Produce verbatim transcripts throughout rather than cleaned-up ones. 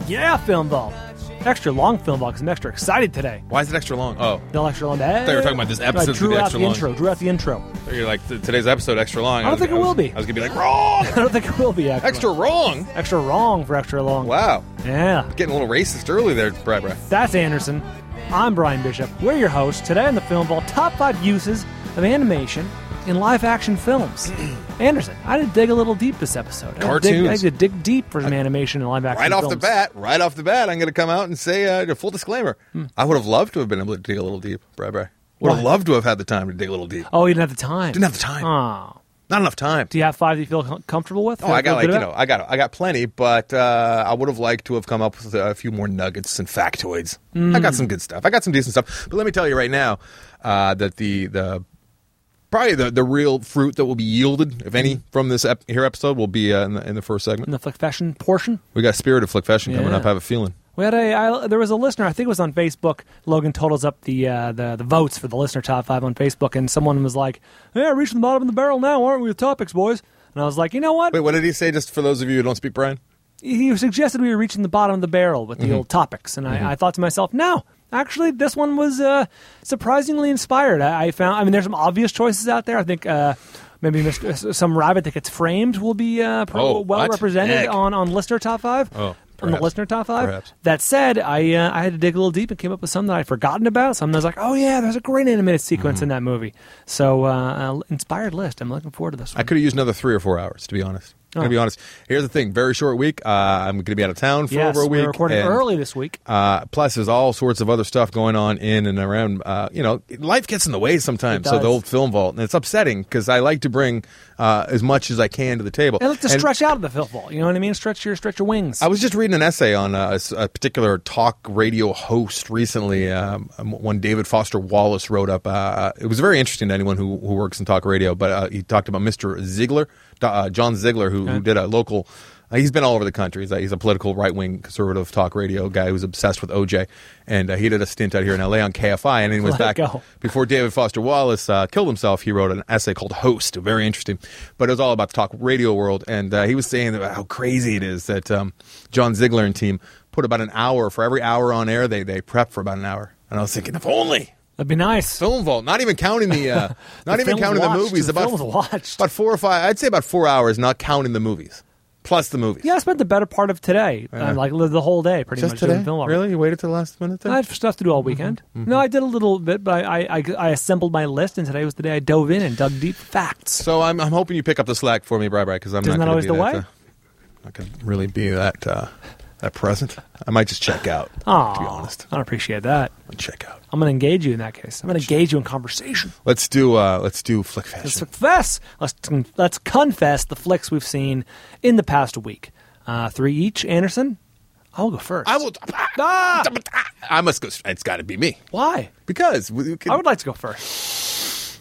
Yeah, Film Vault. Extra long Film Vault because I'm extra excited today. Why is it extra long? Oh. No extra long. I thought you were talking about this episode. I drew out extra the long. intro. Drew out the intro. You're like, today's episode extra long. I don't I was, think it I was, will be. I was going to be like, wrong! I don't think it will be, actually. Extra wrong? Extra wrong for extra long. Wow. Yeah. Getting a little racist early there, Brad Brad. That's Anderson. I'm Brian Bishop. We're your hosts. Today on the Film Vault, top five uses of animation in live-action films. Anderson, I had to dig a little deep this episode. I had to dig, I had to dig deep for some animation in live-action Right films. off the bat, right off the bat, I'm going to come out and say uh, a full disclaimer. Hmm. I would have loved to have been able to dig a little deep, Brad Brad. Would have loved to have had the time to dig a little deep. Oh, you didn't have the time. Didn't have the time. Oh. Not enough time. Do you have five that you feel com- comfortable with? Oh, I got like you know, I got I got plenty, but uh, I would have liked to have come up with a few more nuggets and factoids. Mm. I got some good stuff. I got some decent stuff. But let me tell you right now uh, that the the probably the, the real fruit that will be yielded, if any, from this ep- here episode will be uh, in, the, in the first segment. In the Flickfession portion. We got Spirit of Flickfession yeah. coming up. I have a feeling. We had a I, there was a listener. I think it was on Facebook. Logan totals up the uh, the the votes for the listener top five on Facebook, and someone was like, "Yeah, reaching the bottom of the barrel now, aren't we with topics, boys?" And I was like, "You know what?" Wait, what did he say? Just for those of you who don't speak Brian, he suggested we were reaching the bottom of the barrel with the mm-hmm. old topics, and mm-hmm. I, I thought to myself, "No, actually, this one was uh, surprisingly inspired." I, I found. I mean, there's some obvious choices out there. I think. Uh, Maybe some rabbit that gets framed will be uh, pro- oh, well what? represented Heck. on, on listener top five. Oh, on the listener top five. Perhaps. That said, I uh, I had to dig a little deep and came up with some that I'd forgotten about. Some that I was like, oh yeah, there's a great animated sequence mm-hmm. in that movie. So uh, uh, inspired list. I'm looking forward to this one. I could have used another three or four hours, to be honest. I'm going to be honest. Here's the thing. Very short week. Uh, I'm going to be out of town for yes, over a week. We're recording and, early this week. Uh, plus, there's all sorts of other stuff going on in and around. Uh, you know, life gets in the way sometimes. So the old Film Vault. And it's upsetting because I like to bring uh, as much as I can to the table. I like to and stretch out of the Film Vault. You know what I mean? Stretch your, stretch your wings. I was just reading an essay on a, a particular talk radio host recently. Um, one David Foster Wallace wrote up. Uh, it was very interesting to anyone who, who works in talk radio. But uh, he talked about Mister Ziegler. Uh, John Ziegler, who, okay. who did a local, uh, he's been all over the country. He's a, he's a political right-wing conservative talk radio guy who's obsessed with O J. And uh, he did a stint out here in L A on K F I. And then he was Let back before David Foster Wallace uh, killed himself. He wrote an essay called Host, very interesting. But it was all about the talk radio world. And uh, he was saying about how crazy it is that um, John Ziegler and team put about an hour, for every hour on air, they, they prep for about an hour. And I was thinking, if only. That'd be nice. Film Vault, not even counting the, uh, not the even counting watched, the movies. The about films watched. About four or five. I'd say about four hours, not counting the movies, plus the movies. Yeah, I spent the better part of today, uh, like the whole day, pretty Just much today? doing film art. Really, you waited till the last minute? Then? I had stuff to do all weekend. Mm-hmm. Mm-hmm. No, I did a little bit, but I, I I assembled my list, and today was the day I dove in and dug deep facts. So I'm I'm hoping you pick up the slack for me, Bri Bri, because I'm Isn't not that always be the that, way? Uh, not going to really be that uh, that present. I might just check out. Aww, to be honest, I don't appreciate that. I'll check out. I'm going to engage you in that case. I'm going to engage you in conversation. Let's do uh, let's do Flickfession. Let's confess. Let's let's confess the flicks we've seen in the past week. Uh, three each. Anderson, I will go first. I will. Ah! I must go. It's got to be me. Why? Because we can, I would like to go first.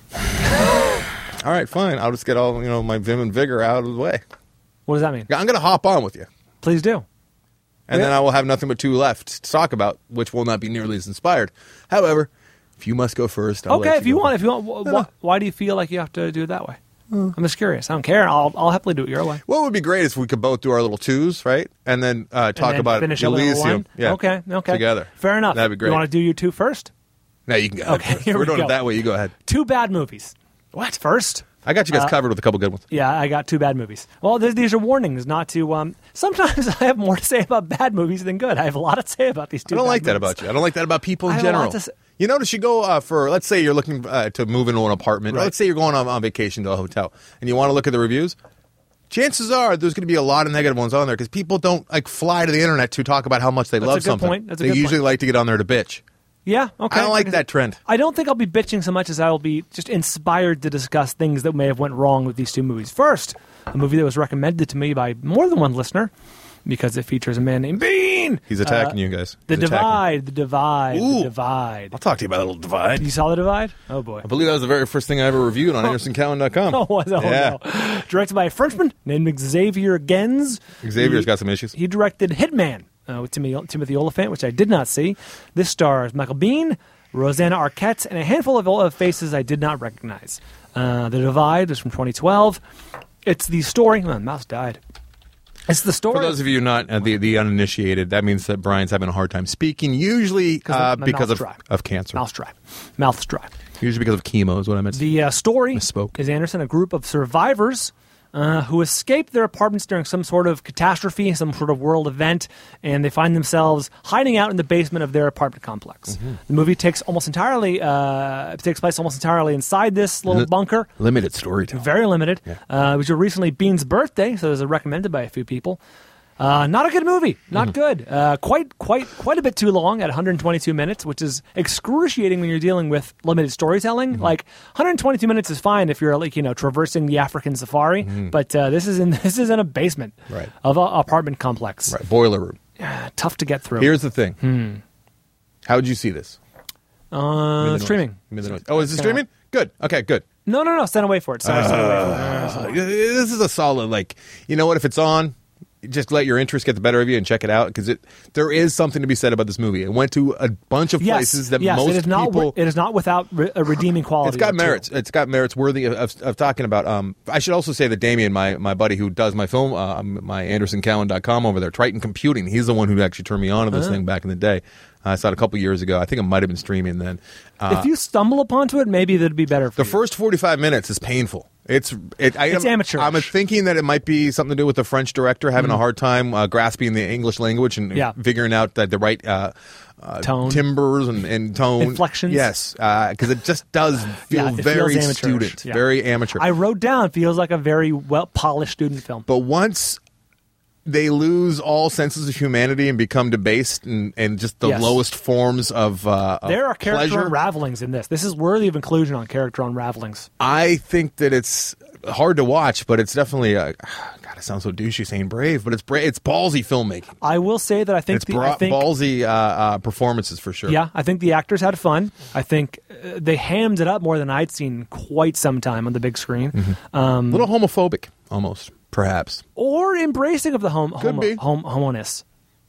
All right, fine. I'll just get all you know my vim and vigor out of the way. What does that mean? I'm going to hop on with you. Please do. And yeah. then I will have nothing but two left to talk about, which will not be nearly as inspired. However, if you must go first, I'll okay. let you if you go. want, if you want, wh- no. wh- why do you feel like you have to do it that way? Mm. I'm just curious. I don't care. I'll I'll happily do it your way. What would be great is if we could both do our little twos, right, and then uh, talk and then about finish Elysium. Yeah. Okay. Okay. Together. Fair enough. That'd be great. You want to do your two first? No, you can go ahead. Okay. Here We're we doing go. it that way. You go ahead. Two bad movies. What? First. I got you guys Uh, covered with a couple good ones. Yeah, I got two bad movies. Well, th- these are warnings not to... Um, sometimes I have more to say about bad movies than good. I have a lot to say about these two I don't bad like that movies. about you. I don't like that about people in I have a lot general. to say- You notice you go uh, for, let's say you're looking uh, to move into an apartment, Right. or let's say you're going on, on vacation to a hotel, and you want to look at the reviews, chances are there's going to be a lot of negative ones on there because people don't like fly to the internet to talk about how much they That's love a good something. point. That's a they good usually point. like to get on there to bitch. Yeah, okay. I don't like Because that trend. I don't think I'll be bitching so much as I will be just inspired to discuss things that may have went wrong with these two movies. First, a movie that was recommended to me by more than one listener because it features a man named Bean. He's attacking Uh, you guys. The He's attacking. Divide, the Divide, Ooh. the Divide. I'll talk to you about a little divide. You saw The Divide? Oh, boy. I believe that was the very first thing I ever reviewed on Anderson Cowan dot com. Oh, was it? Oh, yeah. no. Directed by a Frenchman named Xavier Gens. Xavier's he, got some issues. He directed Hitman uh, with Timothy, Timothy Oliphant, which I did not see. This stars Michael Biehn, Rosanna Arquette, and a handful of, of faces I did not recognize. Uh, the Divide is from twenty twelve. It's the story... Oh, the mouse died. It's the story. For those of you not uh, the the uninitiated, that means that Brian's having a hard time speaking. Usually uh, because of, of cancer. Mouth's dry. Mouth's dry. Usually because of chemo is what I meant. The uh, story Misspoke. is Anderson, a group of survivors uh, who escaped their apartments during some sort of catastrophe, some sort of world event, and they find themselves hiding out in the basement of their apartment complex. Mm-hmm. The movie takes almost entirely uh, it takes place almost entirely inside this little L- bunker. Limited storytelling. Very limited. Yeah. Uh, it was recently Bean's birthday, so it was recommended by a few people. Uh, not a good movie. Not mm-hmm. good. Uh, quite, quite, quite a bit too long at one hundred twenty-two minutes, which is excruciating when you're dealing with limited storytelling. Mm-hmm. Like one hundred twenty-two minutes is fine if you're like you know traversing the African safari, mm-hmm. but uh, this is in this is in a basement right. of an apartment complex. Right, boiler room. Uh, tough to get through. Here's the thing. Hmm. How did you see this? Uh, streaming. Oh, is it streaming? Good. Okay, good. No, no, no. Send away for it. Sorry, uh, send away for it. Uh, this is a solid. Like you know what? If it's on. Just let your interest get the better of you and check it out because it there is something to be said about this movie. It went to a bunch of yes, places that yes, most it is not, people. It is not without re- a redeeming quality. It's got merits. It's got merits worthy of, of, of talking about. Um, I should also say that Damien, my, my buddy who does my film, uh, my Anderson Cowan dot com over there, Triton Computing. He's the one who actually turned me on to this uh-huh. thing back in the day. I saw it a couple years ago. I think it might have been streaming then. Uh, if you stumble upon it, maybe that'd be better for the you. first forty-five minutes is painful. It's it, I it's am, amateur. I'm thinking that it might be something to do with the French director having mm-hmm. a hard time uh, grasping the English language and yeah. figuring out that the right uh, uh, tone, timbers and, and tone inflections. Yes, because uh, it just does feel yeah, very student, yeah. very amateur. I wrote down feels like a very well polished student film. But once they lose all senses of humanity and become debased and, and just the yes. lowest forms of uh, of there are character pleasure. unravelings in this. This is worthy of inclusion on character unravelings. I think that it's hard to watch, but it's definitely a, God. It sounds so douchey saying brave, but it's bra- it's ballsy filmmaking. I will say that I think it's the, bra- I think, ballsy uh, uh, performances for sure. Yeah, I think the actors had fun. I think uh, they hammed it up more than I'd seen quite some time on the big screen. Mm-hmm. Um, a little homophobic, almost. Perhaps. Or embracing of the hom- Could homo- be. hom- homoness.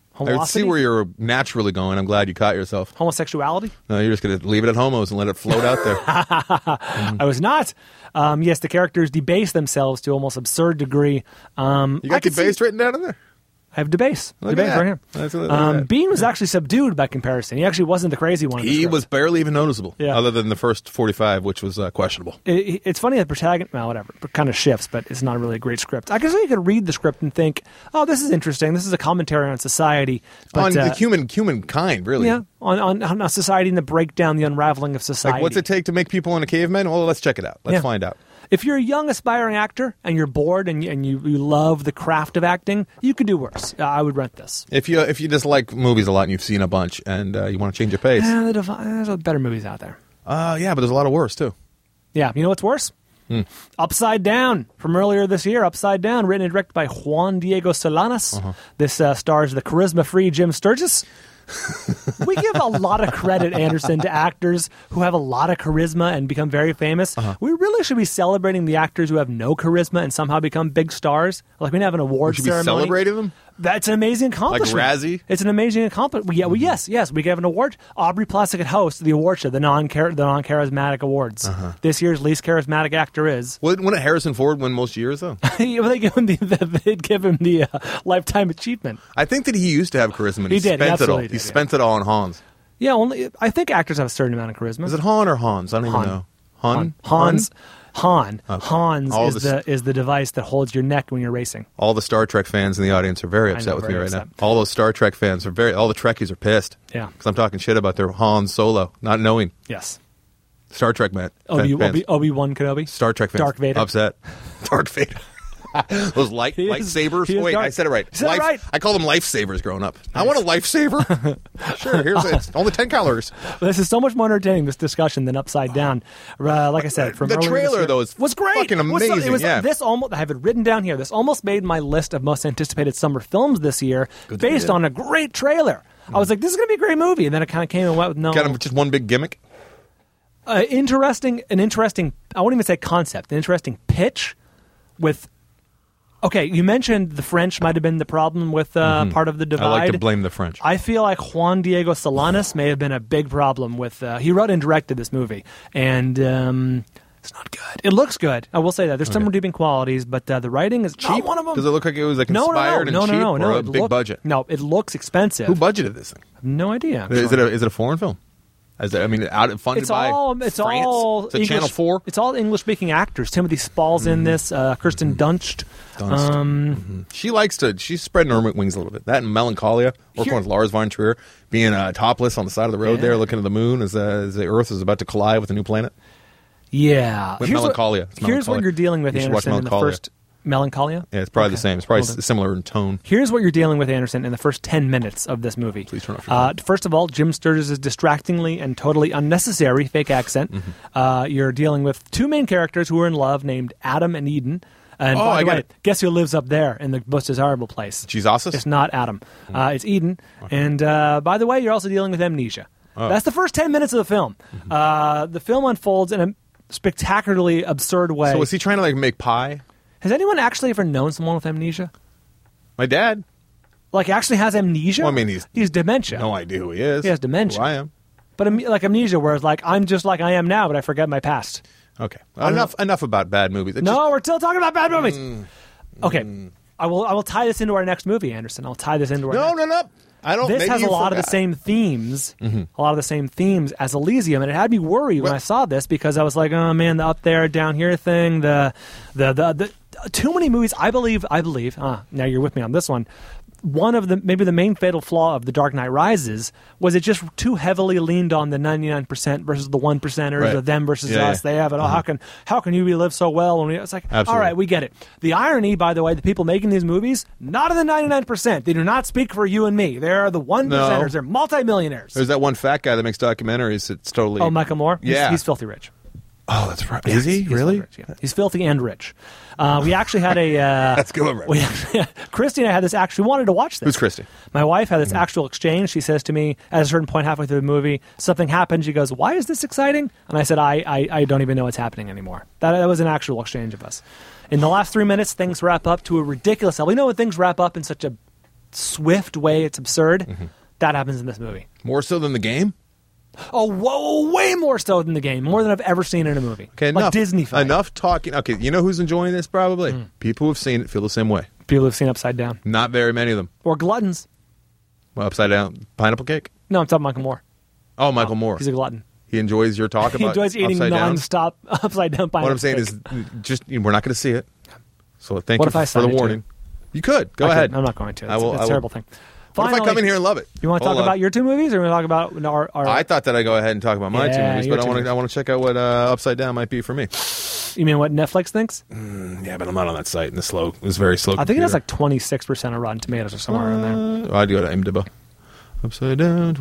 I see where you're naturally going. I'm glad you caught yourself. Homosexuality? No, you're just going to leave it at homos and let it float out there. mm-hmm. I was not. Um, yes, the characters debase themselves to almost absurd degree. Um, you got debased see- written down in there? I have debase. Look debase right here. That's what, um, Bean was actually subdued by comparison. He actually wasn't the crazy one. He was barely even noticeable, yeah. other than the first forty-five, which was uh, questionable. It, it's funny that protagonist, well, whatever, it kind of shifts, but it's not really a great script. I guess you could read the script and think, oh, this is interesting. This is a commentary on society. But, on uh, the human humankind, really. Yeah, on, on, on a society and the breakdown, the unraveling of society. Like, what's it take to make people into cavemen? Well, let's check it out. Let's yeah. find out. If you're a young aspiring actor and you're bored and you, and you, you love the craft of acting, you could do worse. Uh, I would rent this. If you if you just like movies a lot and you've seen a bunch and uh, you want to change your pace, yeah, the, there's better movies out there. Uh, yeah, but there's a lot of worse too. Yeah, you know what's worse? Hmm. Upside Down from earlier this year. Upside Down, written and directed by Juan Diego Solanas. Uh-huh. This uh, stars the charisma-free Jim Sturgis. We give a lot of credit, Anderson, to actors who have a lot of charisma and become very famous. Uh-huh. We really should be celebrating the actors who have no charisma and somehow become big stars. Like we have an award we should ceremony. Be celebrating them? That's an amazing accomplishment. Like Razzie? It's an amazing accomplishment. Yeah, well, yes, yes. We have an award. Aubrey Plaza could host the award show, the non the non charismatic awards. Uh-huh. This year's least charismatic actor is. Well, wouldn't Harrison Ford win most years though? well, they give him the, the they'd give him the uh, lifetime achievement. I think that he used to have charisma. And he, he did. Spent He, it all. did, he yeah. spent it all on Hans. Yeah, only I think actors have a certain amount of charisma. Is it Han or Hans? I don't Han. even know. Han. Han? Hans. Han. Okay. Hans All is the, the is the device that holds your neck when you're racing. All the Star Trek fans in the audience are very upset know, with very me right upset. now. All those Star Trek fans are very. All the Trekkies are pissed. Yeah, because I'm talking shit about their Han Solo, not knowing. Yes. Star Trek man. Obi fans. Obi Obi-Wan Kenobi. Star Trek fans. Dark Vader. Upset. Dark Vader. Those light He is- lightsabers. he is Wait, dark. I said it right. You said it right. I call them lifesavers growing up. I want a lifesaver. Sure, here's it's only ten calories. This is so much more entertaining, this discussion, than Upside Down. Uh, like I said, from The earlier this trailer, year- though, is was great. fucking Was so- amazing, It was, yeah. This almost, I have it written down here. This almost made my list of most anticipated summer films this year, Good thing it based did. on a great trailer. I was like, this is going to be a great movie, and then it kind of came and went with no. Kind of just one big gimmick. Uh, interesting, an interesting. I won't even say concept. An interesting pitch with. Okay, you mentioned the French might have been the problem with uh, Mm-hmm. part of the divide. I like to blame the French. I feel like Juan Diego Solanas may have been a big problem with. Uh, he wrote and directed this movie, and um, It's not good. It looks good. I will say that. There's some Okay. redeeming qualities, but uh, the writing is Cheap? not one of them. Does it look like it was like no, inspired no, no, and no, cheap, no, no, or no. a It big look- budget? No, it looks expensive. Who budgeted this thing? I have no idea. Is it a, is it a foreign film? Is it, I mean, out funded It's by all. It's France? all. Is it English, Channel Four? It's all English-speaking actors. Timothy Spall's in this. Uh, Kirsten Dunst. Dunst. Um, She likes to. She's spreading her wings a little bit. That and Melancholia, working Here- with Lars von Trier, being uh, topless on the side of the road Yeah. there, looking at the moon as, uh, as the Earth is about to collide with a new planet. With Yeah. Here's Melancholia. What, It's here's what Melancholia. you're dealing with, You should watch Anderson, in the Melancholia. first Melancholia. Yeah, it's probably Okay. the same. It's probably Hold on. s- similar in tone. Here's what you're dealing with, Anderson, in the first ten minutes of this movie. Please turn off your uh, phone. First of all, Jim Sturgis' distractingly and totally unnecessary fake accent. Mm-hmm. Uh, you're dealing with two main characters who are in love, named Adam and Eden. And Oh, by I the get way, it. guess who lives up there in the most desirable place? Jesus? It's not Adam. Uh, it's Eden. And uh, by the way, you're also dealing with amnesia. Oh. That's the first ten minutes of the film. Uh, the film unfolds in a spectacularly absurd way. So was he trying to like make pie? Has anyone actually ever known someone with amnesia? My dad? Like, actually has amnesia? Well, I mean, he's- he's dementia. No idea who he is. He has dementia. Who I am. But am- like amnesia, where it's like, I'm just like I am now, but I forget my past. Okay. Enough. Enough about bad movies. It No, just- we're still talking about bad movies. Mm. Okay. I will I will tie this into our next movie, Anderson. I'll tie this into our no, next no, no. I don't. This maybe has a you lot of the forgot. same themes, Mm-hmm. a lot of the same themes as Elysium, and it had me worried when Well- I saw this because I was like, "Oh man, the up there, down here thing, the, the, the, the too many movies." I believe, I believe. Ah, now you're with me on this one. One of the maybe the main fatal flaw of The Dark Knight Rises was it just too heavily leaned on the ninety-nine percent versus the one percenters, Right. or them versus Yeah, us. yeah. They have it. Oh, how can how can you live so well? When we, it's like, Absolutely. all right, we get it. The irony, by the way, the people making these movies, not in the ninety-nine percent. They do not speak for you and me. They are the one No. percenters. They're multimillionaires. There's that one fat guy that makes documentaries. It's totally. Oh, Michael Moore? He's- Yeah. He's, filthy rich. Oh, that's right. Is he He's really? filthy rich, yeah. He's filthy and rich. Uh, we actually had a. Uh, That's good, right? we actually, Christy and I had this actually wanted to watch this. Who's Christy? My wife had this Mm-hmm. actual exchange. She says to me at a certain point halfway through the movie, something happened. She goes, "Why is this exciting?" And I said, I, I, I don't even know what's happening anymore. That, that was an actual exchange of us. In the last three minutes, things wrap up to a ridiculous level. You know when things wrap up in such a swift way, it's absurd? Mm-hmm. That happens in this movie. More so than the game. Oh, whoa, way more so than the game. More than I've ever seen in a movie. Okay, like enough. Disney fight. Enough talking. Okay, you know who's enjoying this? Probably Hmm. people who've seen it feel the same way. People who've seen Upside Down. Not very many of them. Or Gluttons. Well, upside down pineapple cake. No, I'm talking Michael Moore. Oh, Michael Moore. He's a glutton. He enjoys your talk He about enjoys eating upside down. nonstop upside down pineapple What I'm saying cake. is, just we're not going to see it. So thank What you if I for, for the decided to? warning. You could go I ahead. couldn't. I'm not going to. It's, I will- it's I a will- terrible thing. What if I come Finally, in here and love it? You want to talk Hold on. about your two movies, or you want to talk about our? our I thought that I'd go ahead and talk about my two Yeah, movies, your but I two want movies. to I want to check out what uh, Upside Down might be for me. you mean what Netflix thinks? Yeah, but I'm not on that site, and the slow it's very slow. I think it has computer. like twenty-six percent of Rotten Tomatoes or somewhere in there. Uh, I do go to IMDb. Upside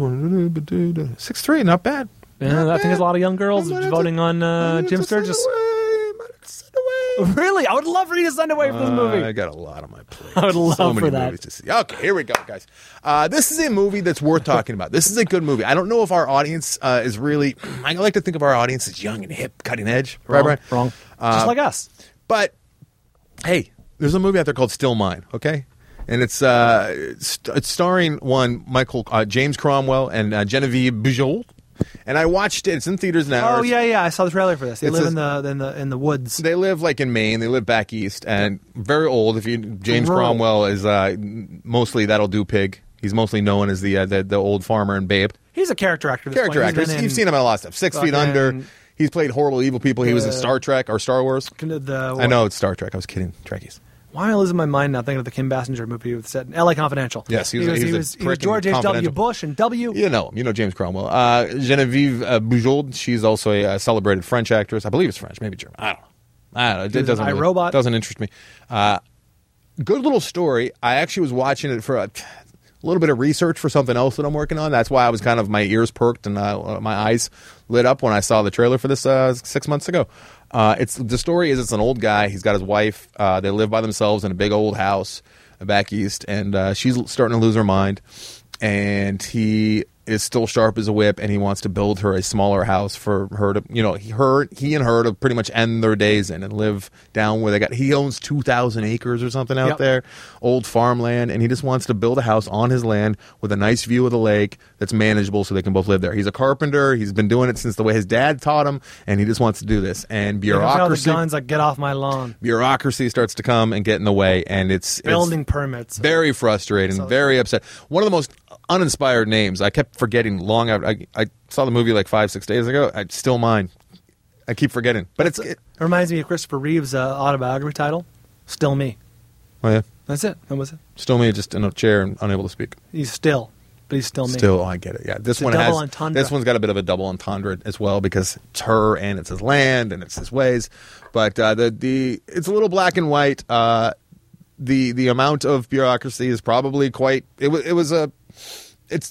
down, six three, not bad. Yeah, Not I think there's a lot of young girls I might have voting to- on I uh, might have Jim to send Sturgis. away, might have to send away. Really, I would love for you to send away for this Uh, movie. I got a lot on my plate. I would love so many for that. movies to see. Okay, here we go, guys. Uh, this is a movie that's worth talking about. This is a good movie. I don't know if our audience uh, is really. I like to think of our audience as young and hip, cutting edge. Right, Wrong, Brian? wrong. Uh, Just like us. But hey, there's a movie out there called Still Mine. Okay. And it's uh, st- it's starring one Michael uh, James Cromwell and uh, Genevieve Bujold. And I watched it. It's in theaters now. Oh yeah, yeah. I saw the trailer for this. They It's live a- in the in the in the woods. They live like in Maine. They live back east and very old. If you James Rural. Cromwell is uh, mostly That'll Do Pig. He's mostly known as the uh, the, the old farmer and babe. He's a character actor. at this Character point. actor. He's been You've in seen him in a lot of stuff. Six Feet fucking- Under. He's played horrible evil people. He was in The- Star Trek or Star Wars. The, I know it's Star Trek. I was kidding. Trekkies. Why am I losing my mind now thinking of the Kim Basinger movie with set in L A Confidential? Yes, he was- he he was, was a he was prick in George H W. Confidential. Bush and W. You know him. You know James Cromwell. Uh, Genevieve uh, Bujold. She's also a, uh celebrated French actress. I believe it's French, maybe German. I don't know. I don't know. It was doesn't in really, iRobot. doesn't interest me. Uh, good little story. I actually was watching it for a, a little bit of research for something else that I'm working on. That's why I was kind of my ears perked and uh, my eyes lit up when I saw the trailer for this uh, six months ago. Uh, it's the story is it's an old guy. He's got his wife. Uh, they live by themselves in a big old house back east, and uh, she's starting to lose her mind. And he is still sharp as a whip, and he wants to build her a smaller house for her to, you know, he, her, he and her to pretty much end their days in and live down where they got. He owns two thousand acres or something out Yep. there, old farmland, and he just wants to build a house on his land with a nice view of the lake that's manageable, so they can both live there. He's a carpenter. He's been doing it since the way his dad taught him, and he just wants to do this. And You know, the bureaucracy, guns like get off my lawn. bureaucracy starts to come and get in the way, and it's Building it's permits. very frustrating, So- very upset. One of the most uninspired names. I kept forgetting long after I, I saw the movie like five, six days ago. I still mine. I keep forgetting, but it's. It It, reminds me of Christopher Reeve's uh, autobiography title, Still Me. oh yeah, That's it. That was it. still me, just in a chair and unable to speak. He's still, but he's still me. Still, oh, I get it. Yeah, this It's a one double has. entendre. This one's got a bit of a double entendre as well because it's her and it's his land and it's his ways. But uh, the the it's a little black and white. Uh, the the amount of bureaucracy is probably quite. It was it was a. It's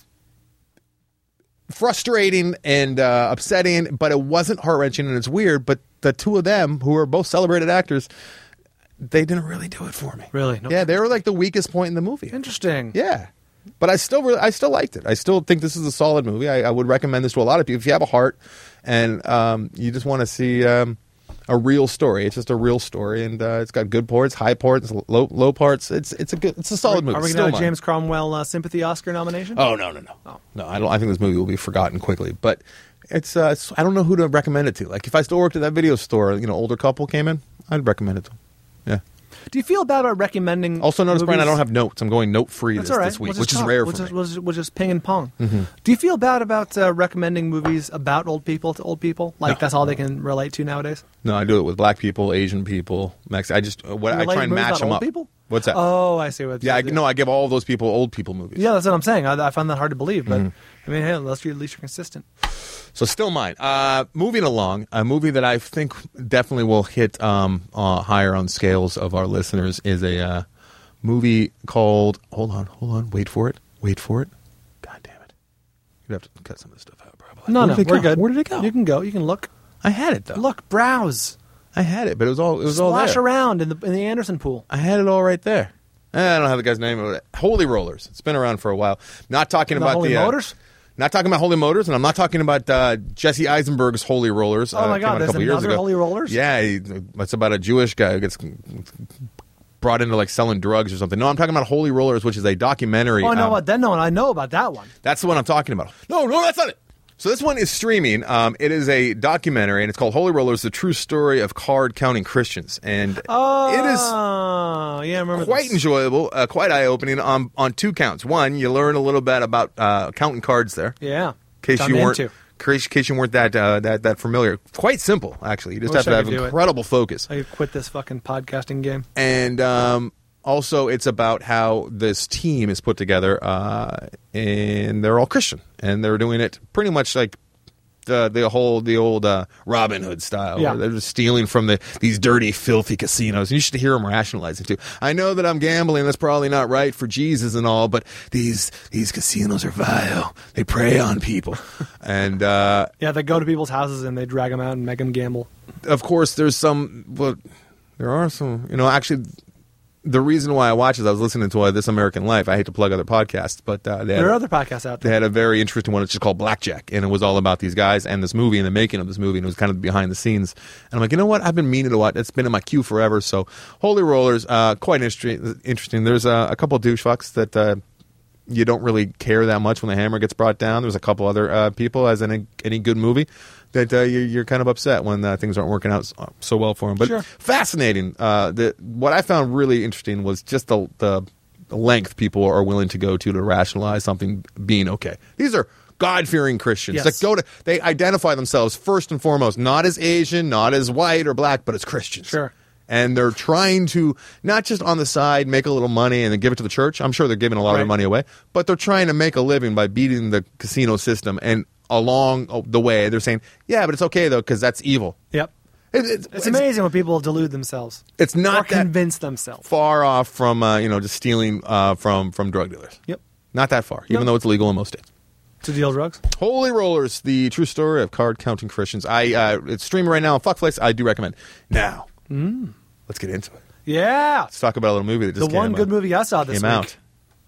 frustrating and uh, upsetting, but it wasn't heart wrenching, and it's weird. But the two of them, who are both celebrated actors, they didn't really do it for me. Really? No. Yeah, they were like the weakest point in the movie. Interesting. Yeah, but I still, really, I still liked it. I still think this is a solid movie. I, I would recommend this to a lot of people if you have a heart and um, you just want to see um, a real story. It's just a real story, and uh, it's got good parts, high parts, low low parts. It's it's a good, it's a solid Are, movie. are we Still going to mine. James Cromwell uh, Sympathy Oscar nomination? Oh no no no Oh. no! I don't. I think this movie will be forgotten quickly. But it's, uh, it's I don't know who to recommend it to. Like if I still worked at that video store, you know, older couple came in, I'd recommend it to them. Yeah. Do you feel bad about recommending? Also, notice, Brian, I movies- don't have notes. I'm going note free That's this, all right. this week, We'll just which is talk. rare we'll for just, me. We'll just, we'll just ping and pong. Mm-hmm. Do you feel bad about uh, recommending movies about old people to old people? Like No. that's all they can relate to nowadays? No, I do it with black people, Asian people, Mex. I just uh, what You I relate try and movies match about them old up. people? What's that? Oh, I see what. yeah, I, you do. no, I give all those people old people movies. Yeah, that's what I'm saying. I, I find that hard to believe, but Mm-hmm. I mean, hey, unless you at least you're consistent. So still mine. Uh, moving along, a movie that I think definitely will hit um, uh, higher on scales of our listeners is a uh, movie called. Hold on, hold on, wait for it, wait for it. God damn it! You'd have to cut some of this stuff out, probably. No, Where no, did it we're go? good. Where did it go? You can go. You can look. I had it though. Look, browse, I had it, but it was all it was all splash there. around in the in the Anderson pool. I had it all right there. Eh, I don't have the guy's name. Holy Rollers. It's been around for a while. Not talking The about Holy the uh, Motors? Not talking about Holy Motors, and I'm not talking about uh, Jesse Eisenberg's Holy Rollers. Oh uh, my came God, out a there's couple years another ago. Holy Rollers? Yeah, he, it's about a Jewish guy who gets brought into like selling drugs or something. No, I'm talking about Holy Rollers, which is a documentary. Oh, I know um, about that. No, I know about that one. That's the one I'm talking about. No, no, that's not it. So this one is streaming. Um, it is a documentary, and it's called Holy Rollers: The True Story of Card Counting Christians, and Oh, it is yeah, I remember quite this. enjoyable, uh, quite eye-opening on on two counts. One, you learn a little bit about uh, counting cards there. Yeah, In case I'm you weren't, into. in case you weren't that uh, that that familiar. Quite simple, actually. You just Wish have to I have could do it. incredible focus. I could quit this fucking podcasting game. And um, also, it's about how this team is put together, uh, and they're all Christian, and they're doing it pretty much like the the whole the old uh, Robin Hood style. Yeah. Where they're just stealing from the these dirty, filthy casinos. And you should hear them rationalizing too. I know that I'm gambling. That's probably not right for Jesus and all, but these these casinos are vile. They prey on people, and. Uh, Yeah, they go to people's houses and they drag them out and make them gamble. of course, there's some. Well, there are some. You know, actually, the reason why I watch is I was listening to uh, This American Life. I hate to plug other podcasts, but uh, they had, There are other podcasts out they there. had a very interesting one. It's just called Blackjack, and it was all about these guys and this movie and the making of this movie. And it was kind of behind the scenes. And I'm like, you know what? I've been meaning to watch. It's been in my queue forever. So, Holy Rollers, uh, quite interesting. Interesting. There's uh, a couple of douchefucks that. Uh, you don't really care that much when the hammer gets brought down. There's a couple other uh, people, as in any, any good movie, that uh, you're, you're kind of upset when uh, things aren't working out so, so well for them. But Sure. fascinating. Uh, the, what I found really interesting was just the, the, the length people are willing to go to to rationalize something being okay. These are God-fearing Christians Yes. that go to. They identify themselves first and foremost not as Asian, not as white or black, but as Christians. Sure. And they're trying to not just on the side make a little money and then give it to the church. I'm sure they're giving a lot of their Right. money away, but they're trying to make a living by beating the casino system. And along the way, they're saying, "Yeah, but it's okay though because that's evil." Yep. It, it's, It's amazing when people delude themselves. It's Or not that convince themselves. far off from uh, you know just stealing uh, from from drug dealers. Yep. Not that far, even No. though it's legal in most states. To deal drugs. Holy Rollers: The True Story of Card Counting Christians. I uh, it's streaming right now on Fuckflix. I do recommend. Now, let's get into it. Yeah. Let's talk about a little movie that The just one came good out. movie I saw this came week. out.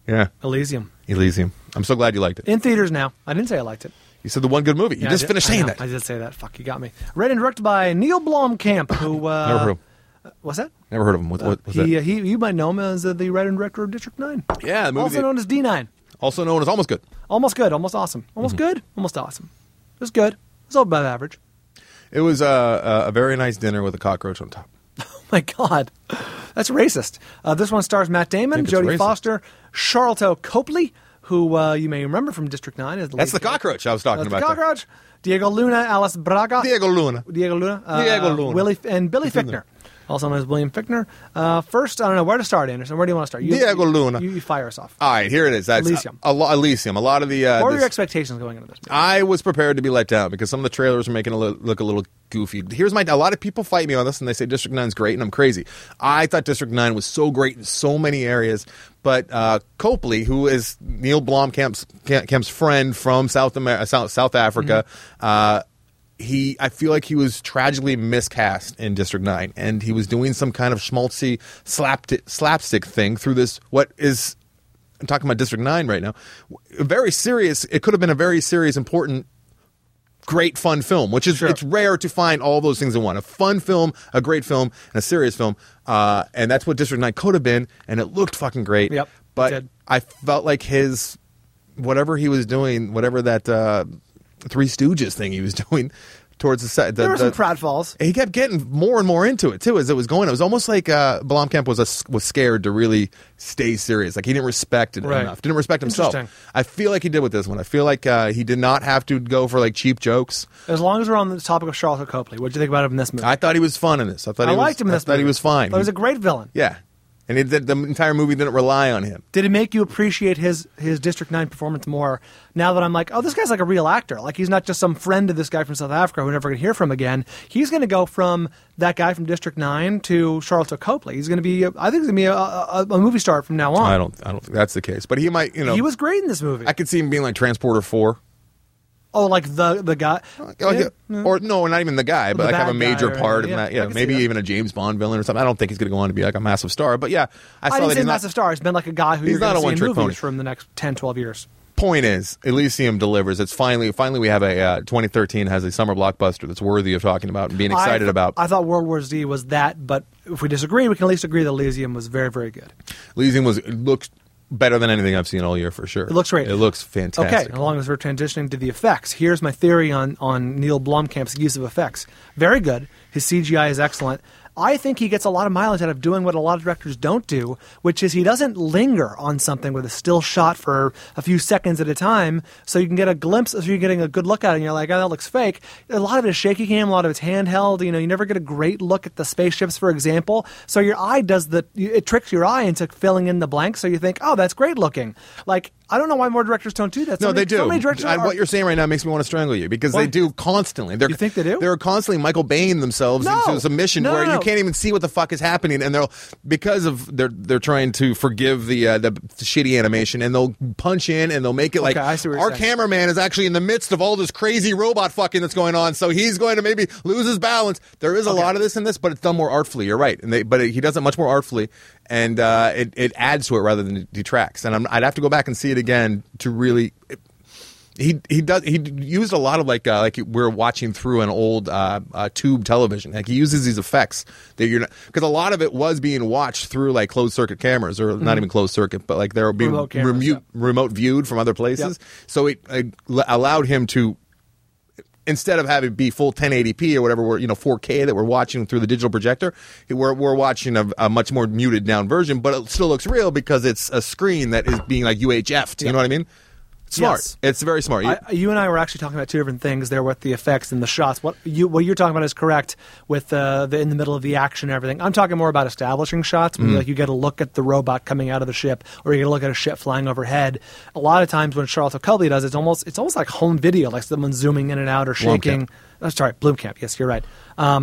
Yeah. Elysium. Elysium. I'm so glad you liked it. In theaters now. I didn't say I liked it. You said the one good movie. You Yeah, just I did, finished I saying know, that. I did say that. Fuck, you got me. Written and directed by Neil Blomkamp, who... Uh, Never heard of him. What's that? Never heard of him. What, what was he, that? uh, he, you might know him as uh, the writer and director of District nine. Yeah, the movie. Also that- known as D nine. also known as Almost Good. Almost good. Almost awesome. Almost Mm-hmm. good. Almost awesome. It was good. It was above average. It was uh, a very nice dinner with a cockroach on top. Oh, my God. That's racist. Uh, this one stars Matt Damon, think it's Jodie racist. Foster, Charlton Copley, who uh, you may remember from District nine. As the That's lead the cockroach I was talking That's about. the there. cockroach. Diego Luna, Alice Braga. Diego Luna. Diego Luna. Uh, Diego Luna. Willie, and Billy Who's in Fichtner. there? Also known as William Fichtner. Uh, first, I don't know where to start, Anderson. Where do you want to start? You, Diego you, Luna. You, you fire us off. All right, here it is. That's Elysium. A, a, lo- Elysium. A lot of the. Uh, what were this- your expectations going into this movie? I was prepared to be let down because some of the trailers were making it look, look a little goofy. Here's my. A lot of people fight me on this and they say District nine is great, and I'm crazy. I thought District nine was so great in so many areas, but uh, Copley, who is Neil Blomkamp's Camp's friend from South America, South, South Africa. Mm-hmm. Uh, He, I feel like he was tragically miscast in District nine, and he was doing some kind of schmaltzy slapti- slapstick thing through this. What is, I'm talking about District nine right now. Very serious. It could have been a very serious, important, great, fun film, which is Sure. it's rare to find all those things in one: a fun film, a great film, and a serious film. Uh, and that's what District nine could have been, and it looked fucking great. Yep, it but did. I felt like his whatever he was doing, whatever that. Uh, Three Stooges thing he was doing towards the set. The, there were some the- pratfalls. he kept getting more and more into it too as it was going. It was almost like uh, Blomkamp was a, was scared to really stay serious. Like he didn't respect it Right. enough. Didn't respect himself. Interesting. I feel like he did with this one. I feel like uh, he did not have to go for like cheap jokes. As long as we're on the topic of Charlton Copley, what did you think about him in this movie? I thought he was fun in this. I thought I he was, liked him in I this thought movie. he was fine. He was He- a great villain. yeah, and it, the, the entire movie didn't rely on him. Did it make you appreciate his his District nine performance more now that I'm like, oh, this guy's like a real actor. Like he's not just some friend of this guy from South Africa who we're never going to hear from again. He's going to go from that guy from District nine to Charlton Copley. He's going to be, I think he's going to be a, a, a movie star from now on. I don't. I don't think that's the case. But he might. You know, He was great in this movie. I could see him being like Transporter Four. oh, like the the guy. Like, Yeah. Or no, not even the guy, but The like have a bad major guy or- part in yeah, that. I Yeah, can see maybe that. even a James Bond villain or something. I don't think he's going to go on to be like a massive star, but yeah, I I, saw didn't that say he's massive not. star. He's been like a guy who He's you're going not to a see in one-trick movies pony. from the next ten, twelve years. Point is, Elysium delivers. It's finally, finally, we have a uh, twenty thirteen has a summer blockbuster that's worthy of talking about and being excited I th- about. I thought World War Z was that, but if we disagree, we can at least agree that Elysium was very, very good. Elysium was it looks better than anything I've seen all year for sure. It looks great. It looks fantastic. Okay, as long as we're transitioning to the effects, here's my theory on, on Neil Blomkamp's use of effects. Very good. His C G I is excellent. I think he gets a lot of mileage out of doing what a lot of directors don't do, which is he doesn't linger on something with a still shot for a few seconds at a time, so you can get a glimpse, so you're getting a good look at it, and you're like, oh, that looks fake. A lot of it is shaky cam, a lot of it's handheld. You know, you never get a great look at the spaceships, for example. So your eye does the, it tricks your eye into filling in the blanks, so you think, oh, that's great looking. Like, I don't know why more directors don't do that. So No, many, they do. So many directors I- are, what you're saying right now makes me want to strangle you because Why? they do constantly. They're, You think they do? They're constantly Michael Baying themselves No. into submission No, where no, you no. can't even see what the fuck is happening, and they'll because of they're they're trying to forgive the uh, the shitty animation, and they'll punch in and they'll make it like Okay, I see what you're our saying. cameraman is actually in the midst of all this crazy robot fucking that's going on, so he's going to maybe lose his balance. There is a Okay. lot of this in this, but it's done more artfully. You're right, and they, but he does it much more artfully, and uh, it it adds to it rather than it detracts. And I'm, I'd have to go back and see it again to really. It, He he does he used a lot of like uh, like we're watching through an old uh, uh, tube television. Like he uses these effects that you're because a lot of it was being watched through like closed circuit cameras or not even closed circuit, but like they were being Remote cameras, remote, yeah. remote viewed from other places. Yep. So it uh, l- allowed him to instead of having it be full ten eighty p or whatever, we're, you know, four K that we're watching through the digital projector, we're we're watching a, a much more muted down version, but it still looks real because it's a screen that is being like U H F'd. You know what I mean? Smart. Yes. It's very smart. You- I, you and I were actually talking about two different things there with the effects and the shots. What you what you're talking about is correct with uh, the in the middle of the action and everything. I'm talking more about establishing shots when you, like you get a look at the robot coming out of the ship, or you get a look at a ship flying overhead. A lot of times when Charlton Copley does, it's almost it's almost like home video, like someone zooming in and out or shaking. Blomkamp. Oh, sorry, Blomkamp. Yes, you're right. Um,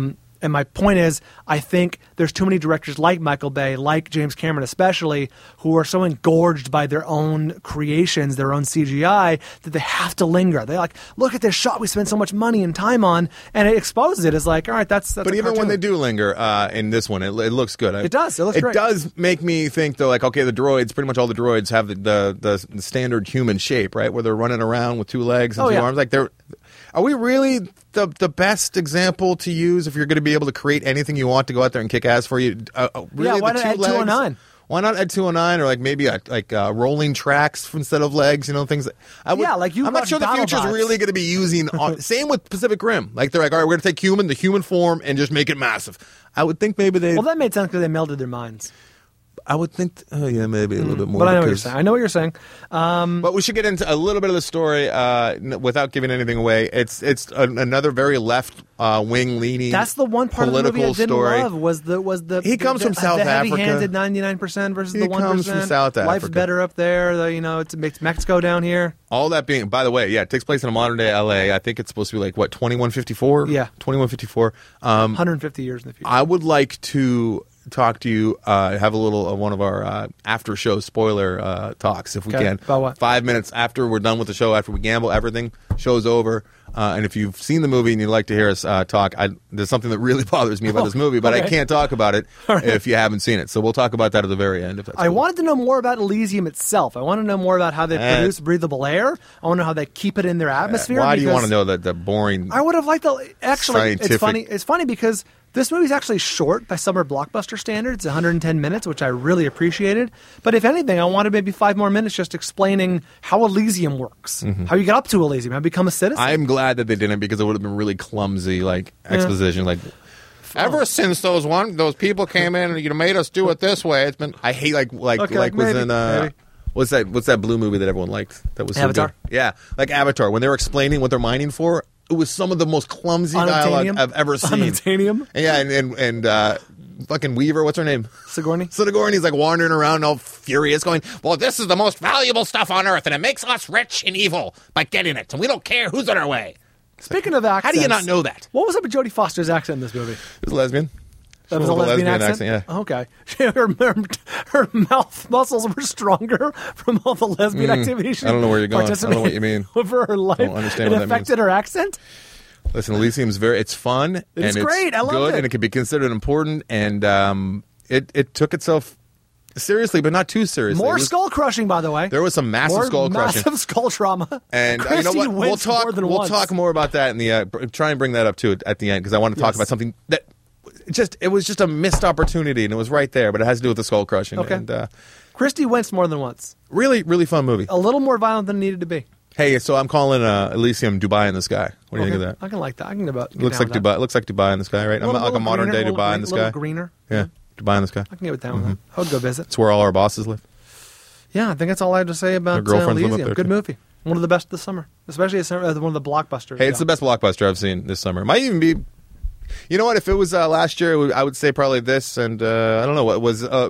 And my point is, I think there's too many directors like Michael Bay, like James Cameron especially, who are so engorged by their own creations, their own C G I, that they have to linger. They're like, look at this shot we spent so much money and time on, and it exposes it as like, all right, that's, that's But a even cartoon. when they do linger uh, in this one, it, it looks good. It does. It looks It great. does make me think, though, like, okay, the droids, pretty much all the droids have the, the, the, the standard human shape, right? Where they're running around with two legs and Oh, two yeah. arms. Like, they're... Are we really the the best example to use if you're going to be able to create anything you want to go out there and kick ass for you? Uh, uh, really, Yeah, why the not two add legs? two oh nine? Why not add two oh nine or like maybe a, like uh, rolling tracks instead of legs? You know, things. That, I would, Yeah, like you I'm not watch sure the future's BattleBots. really going to be using. On, same with Pacific Rim. Like they're like, all right, we're going to take human, the human form, and just make it massive. I would think maybe they. Well, that made sense because they melded their minds. I would think. Oh yeah, maybe a little bit more. But I know what you're because- saying. I know what you're saying. Um, But we should get into a little bit of the story uh, n- without giving anything away. It's it's an, another very left uh, wing leaning. That's the one part of the political movie I didn't story. love was the was the He comes the, from South the Africa. heavy-handed ninety-nine percent versus He the one percent. comes from South Life's Africa. better up there. The, you know, it's, it's Mexico down here. All that being, by the way, yeah, it takes place in a modern day L A. I think it's supposed to be like what twenty-one fifty-four. Yeah. twenty-one fifty-four. Um, one hundred fifty years in the future. I would like to talk to you. Uh, have a little of one of our uh, after show spoiler uh, talks if we Okay. can. About what? Five minutes after we're done with the show, after we gamble, everything show's over. Uh, and if you've seen the movie and you'd like to hear us uh, talk, I, there's something that really bothers me about this movie, but I okay. can't talk about it All right. if you haven't seen it. So we'll talk about that at the very end. If that's I cool. wanted to know more about Elysium itself. I want to know more about how they Eh. produce breathable air. I want to know how they keep it in their atmosphere. Why do you because want to know that the boring? I would have liked to. Actually, it's Scientific- funny. It's funny because this movie's actually short by summer blockbuster standards. It's one hundred ten minutes, which I really appreciated. But if anything, I wanted maybe five more minutes just explaining how Elysium works, Mm-hmm. how you get up to Elysium, how you become a citizen. I'm glad that they didn't because it would have been really clumsy, like exposition. Like ever since those one those people came in and you made us do it this way, it's been. I hate like like Okay, like was maybe, in uh, maybe. what's that what's that blue movie that everyone liked that was so Avatar? good? Yeah, like Avatar when they were explaining what they're mining for. It was some of the most clumsy dialogue Unobtainium? I've ever seen. Unobtainium? Yeah, and and, and uh, fucking Weaver, what's her name? Sigourney? Sigourney's like wandering around all furious, going, "Well, this is the most valuable stuff on Earth, and it makes us rich and evil by getting it, and we don't care who's in our way." Speaking of accents, How do you not know that? What was up with Jodie Foster's accent in this movie? It was a lesbian. That was a She was lesbian, accent? yeah. Okay. her, her, her mouth muscles were stronger from all the lesbian activities. she I don't know where you're going. I don't know what you mean. participated Over her life. I don't understand it what that affected her accent? Listen, Elysium's very, it's fun. and is it's great. I loved good, it. and it can be considered important, and um, it, it took itself seriously, but not too seriously. More It was- skull crushing, by the way. There was some massive More skull crushing. massive skull trauma. And uh, you know Christy what? We'll winced talk. more than We'll once. talk more about that in the. Uh, br- try and bring that up too at the end because I want to talk Yes. about something that just it was just a missed opportunity and it was right there, but it has to do with the skull crushing. Okay. And uh, Christy winced more than once. really, really fun movie. A little more violent than it needed to be. Hey, so I'm calling uh, Elysium Dubai in the sky. What do you Okay. think of that? I can like that. I can about. It looks like Dubai. It looks like Dubai in the sky, right? A little- like a little modern greener, day little Dubai green- in the little sky. greener. Yeah, Dubai in the sky. I can get down with that. I would go visit. It's where all our bosses live. Yeah, I think that's all I have to say about Their girlfriends uh, live up Elysium. there, Good too. movie. One of the best this summer, especially as, uh, one of the blockbusters. Hey, it's the best blockbuster I've seen this summer. It might even be. You know what? If it was uh, last year, it would, I would say probably this. And uh, I don't know what was. Uh,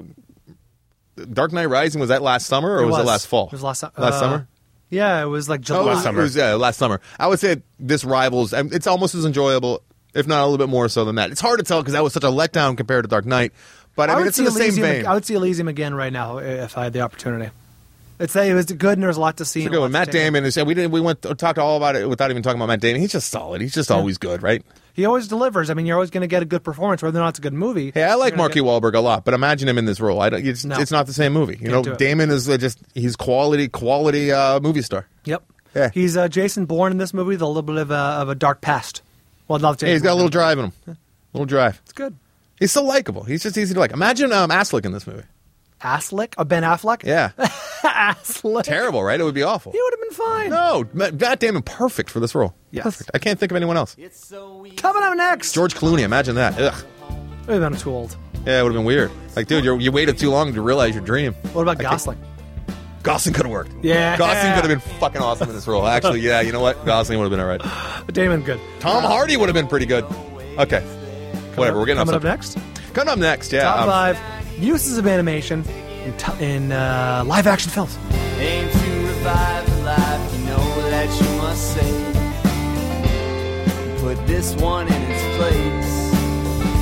Dark Knight Rising, was that last summer or It was, was. it last fall? It was last su- Last uh, summer. Yeah, it was like July. Oh, it was- summer. It was, yeah, last summer. I would say this rivals. and It's almost as enjoyable, if not a little bit more so than that. It's hard to tell because that was such a letdown compared to Dark Knight. But I, I mean, would it's in the see same Elysium. vein. I would see Elysium again right now if I had the opportunity. It's it was good and there was a lot to see. It's a and good a one. lot to Matt take in. Damon is. We didn't. We went talked all about it without even talking about Matt Damon. He's just solid. He's just always good, right? He always delivers. I mean, you're always going to get a good performance, whether or not it's a good movie. Hey, I like You're gonna Marky get- Wahlberg a lot, but imagine him in this role. I don't, it's, No. it's not the same movie. You know, do it. Damon is uh, just he's quality, quality uh, movie star. Yep. Yeah. He's uh, Jason Bourne in this movie with a little bit of a, of a dark past. Well, not Jason Hey, he's got a Bourne. little drive in him. A little drive. It's good. He's so likable. He's just easy to like. Imagine um, Affleck in this movie. Affleck? Oh, Ben Affleck? Yeah, Affleck. terrible, right? It would be awful. He would have been fine. No, Matt Matt Damon, perfect for this role. Yes. Perfect. I can't think of anyone else. Coming up next. George Clooney. Imagine that. Ugh. Maybe I'm too old. Yeah, it would have been weird. Like, dude, you're, you waited too long to realize your dream. What about I can't- Gosling? Gosling could have worked. Yeah. Gosling could have been fucking awesome in this role. Actually, yeah, you know what? Gosling would have been all right. Damon, good. Tom Hardy would have been pretty good. Okay. Whatever, we're getting off Coming up subject. next. Coming up next, yeah. Top um, five uses of animation in, t- in uh, live action films. Aim to revive the life you know that you must save. Put this one in its place.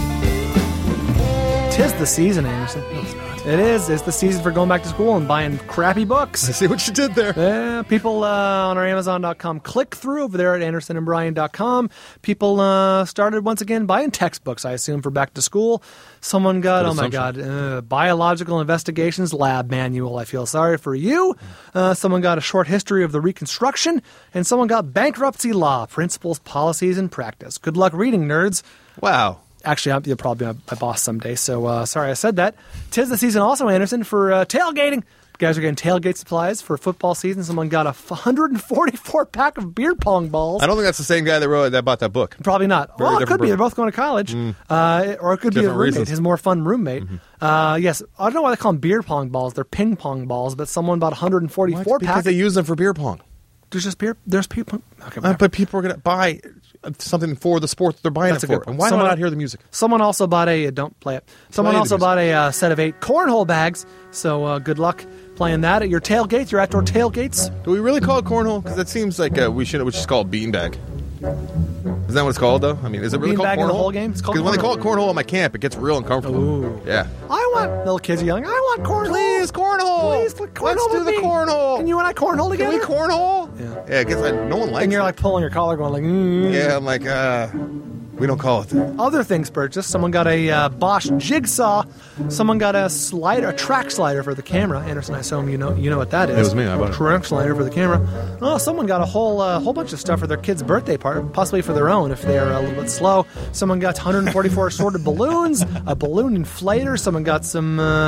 the season, Anderson. No, it's not. It is. It's the season for going back to school and buying crappy books. I see what you did there. Yeah, people uh, on our Amazon dot com click through over there at Anderson and Brian dot com. People uh, started once again buying textbooks, I assume, for back to school. Someone got, Good oh my God, uh, Biological Investigations Lab Manual. I feel sorry for you. Uh, someone got A Short History of the Reconstruction. And someone got Bankruptcy Law, Principles, Policies, and Practice. Good luck reading, nerds. Wow. Actually, I'm, you'll probably be my boss someday, so uh, sorry I said that. 'Tis the season also, Anderson, for uh, tailgating. You guys are getting tailgate supplies for football season. Someone got a one hundred forty-four pack of beer pong balls. I don't think that's the same guy that wrote that bought that book. Probably not. Very well, it could be. book. They're both going to college. Mm. Uh, or it could Different be a roommate, reasons. his more fun roommate. Mm-hmm. Uh, yes, I don't know why they call them beer pong balls. They're ping pong balls, but someone bought one hundred forty-four What? Because packs. they use them for beer pong. There's just beer. There's beer pong. Okay, Uh, whatever. but people are going to buy something for the sport that they're buying That's it a good for. point. And why Someone- do I not hear the music? Someone also bought a, uh, don't play it. Someone Play the also music. bought a uh, set of eight cornhole bags. So uh, good luck playing that at your tailgates, your outdoor tailgates. Do we really call it cornhole? Because that seems like uh, we should we should just call it beanbag. Isn't that what it's called, though? I mean, is it really called Beanbag cornhole? in the whole game? It's called Because when they call cornhole. it cornhole at my camp, it gets real uncomfortable. Ooh. Yeah. I want, little kids are yelling, I want cornhole. Please, cornhole. Please, cornhole Let's do with the me. cornhole. Can you and I cornhole Can together? we cornhole? Yeah. Yeah, because no one likes And you're it. like pulling your collar going like, mm. Yeah, I'm like, uh, we don't call it that. Other things purchased. Someone got a uh, Bosch jigsaw. Someone got a slider, a track slider for the camera. Anderson, I assume you know you know what that is. It was me, I bought it. Track slider for the camera. Oh, someone got a whole uh, whole bunch of stuff for their kid's birthday party, possibly for their own if they're a little bit slow. Someone got one hundred forty-four assorted balloons, a balloon inflator. Someone got some uh,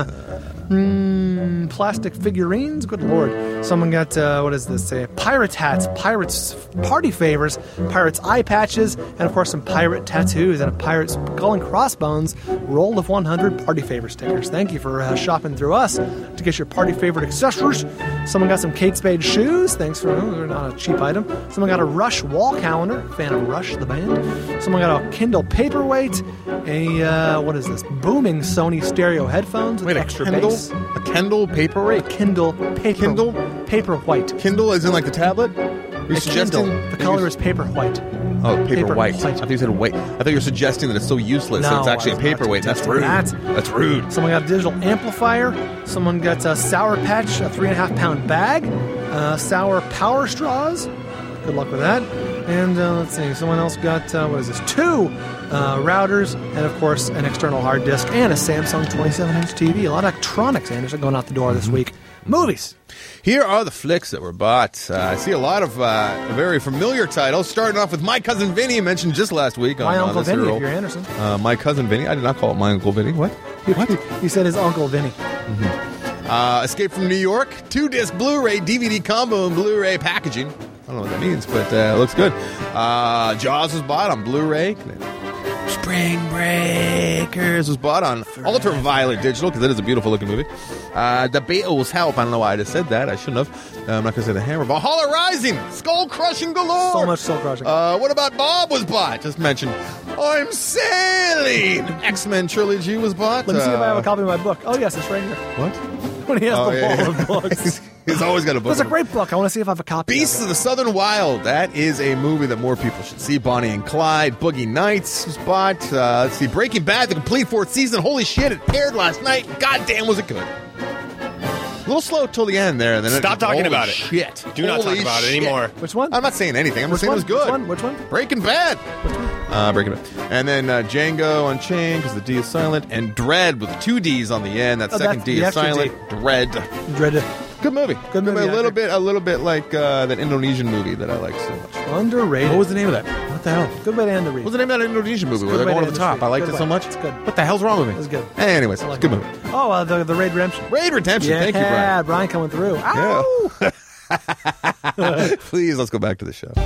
mm, plastic figurines. Good lord. Someone got uh, what is this? Uh, pirate hats, pirates party favors, pirates eye patches, and of course some pirate tattoos and a pirate's skull and crossbones roll of one hundred party favor stickers. Thank you for uh, shopping through us to get your party favorite accessories. Someone got some Kate Spade shoes. Thanks for oh, they're not a cheap item. Someone got a Rush wall calendar. Fan of Rush the band. Someone got a Kindle paperweight. A uh, what is this? Booming Sony stereo headphones with Wait, a extra Kindle? bass. A Kindle paperweight? Kindle paper. Kindle? paper white. Kindle as in like the tablet? Are you A suggesting Kindle. The color is paper white. Oh, paper, paper white. white. I thought you said white. I thought you were suggesting that it's so useless that No, it's actually I a was not paperweight. That's suggesting rude. that. That's rude. Someone got a digital amplifier. Someone got a Sour Patch, a three and a half pound bag. Uh, sour power straws. Good luck with that. And uh, let's see, someone else got, uh, what is this, two uh, routers, and of course an external hard disk, and a Samsung twenty-seven inch T V. A lot of electronics, Anderson, going out the door this week. Movies. Here are the flicks that were bought. Uh, I see a lot of uh, very familiar titles, starting off with My Cousin Vinny, mentioned just last week on My uh, Uncle this Vinny, Earl. if you're Anderson. Uh, My Cousin Vinny. I did not call it My Uncle Vinny. What? What? He said his Uncle Vinny. Uh, Escape from New York, two-disc Blu-ray D V D combo and Blu-ray packaging. I don't know what that means, but uh, it looks good. Uh, Jaws was bought on Blu-ray. Spring Breakers was bought on Ultraviolet Digital because it is a beautiful-looking movie. Uh, the Beatles Help. I don't know why I just said that. I shouldn't have. Uh, I'm not going to say The Hammer. Valhalla Rising. Skull-crushing galore. So much soul crushing. Uh, what about Bob was bought? Just mentioned. I'm sailing. X-Men Trilogy was bought. Let me see if I have Uh, a copy of my book. Oh, yes, it's right here. What? When he has Oh, the yeah, ball yeah. of books. He's always got a book. That's a in him. great book. I want to see if I have a copy Beasts of of it. the Southern Wild. That is a movie that more people should see. Bonnie and Clyde, Boogie Nights was bought. Uh, let's see, Breaking Bad, the complete fourth season. Holy shit, it aired last night. God damn, was it good. A little slow till the end there. And then Stop it, talking holy about it. Shit. Do not Holy talk about it shit. anymore. Which one? I'm not saying anything. I'm Which just saying one? it was good. Which one? Which one? Breaking Bad. Uh, Breaking Bad. And then uh, Django Unchained because the D is silent. And Dread with two D's on the end. That Oh, second that's D the is extra silent. D. Dread. Dread. Good movie. Good movie, A little actor. bit, a little bit like uh, that Indonesian movie that I liked so much. Underrated. What was the name of that? What the hell? Good way to end the read. What was the name of that Indonesian movie where good they're way going to to the end top? the I liked streak. it Good so way. much. It's good. What the hell's wrong with me? It was good. Anyways, I it's like a good it. movie. Oh, uh, the, the Raid Redemption. Raid Redemption. Yeah, Thank you, Brian. Brian coming through. Ow! Yeah. Please, let's go back to the show.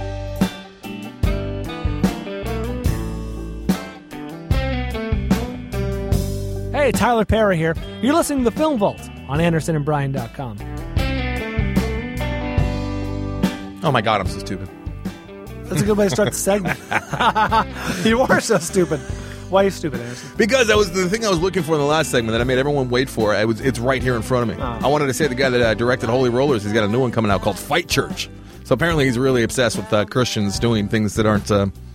Hey, Tyler Perry here. You're listening to The Film Vault on Anderson and Brian dot com. Oh my God, I'm so stupid. That's a good way to start the segment. You are so stupid. Why are you stupid, Anderson? Because that was the thing I was looking for in the last segment that I made everyone wait for. I was, it's right here in front of me. Oh. I wanted to say the guy that uh, directed Holy Rollers, he's got a new one coming out called Fight Church. So apparently he's really obsessed with uh, Christians doing things that aren't uh,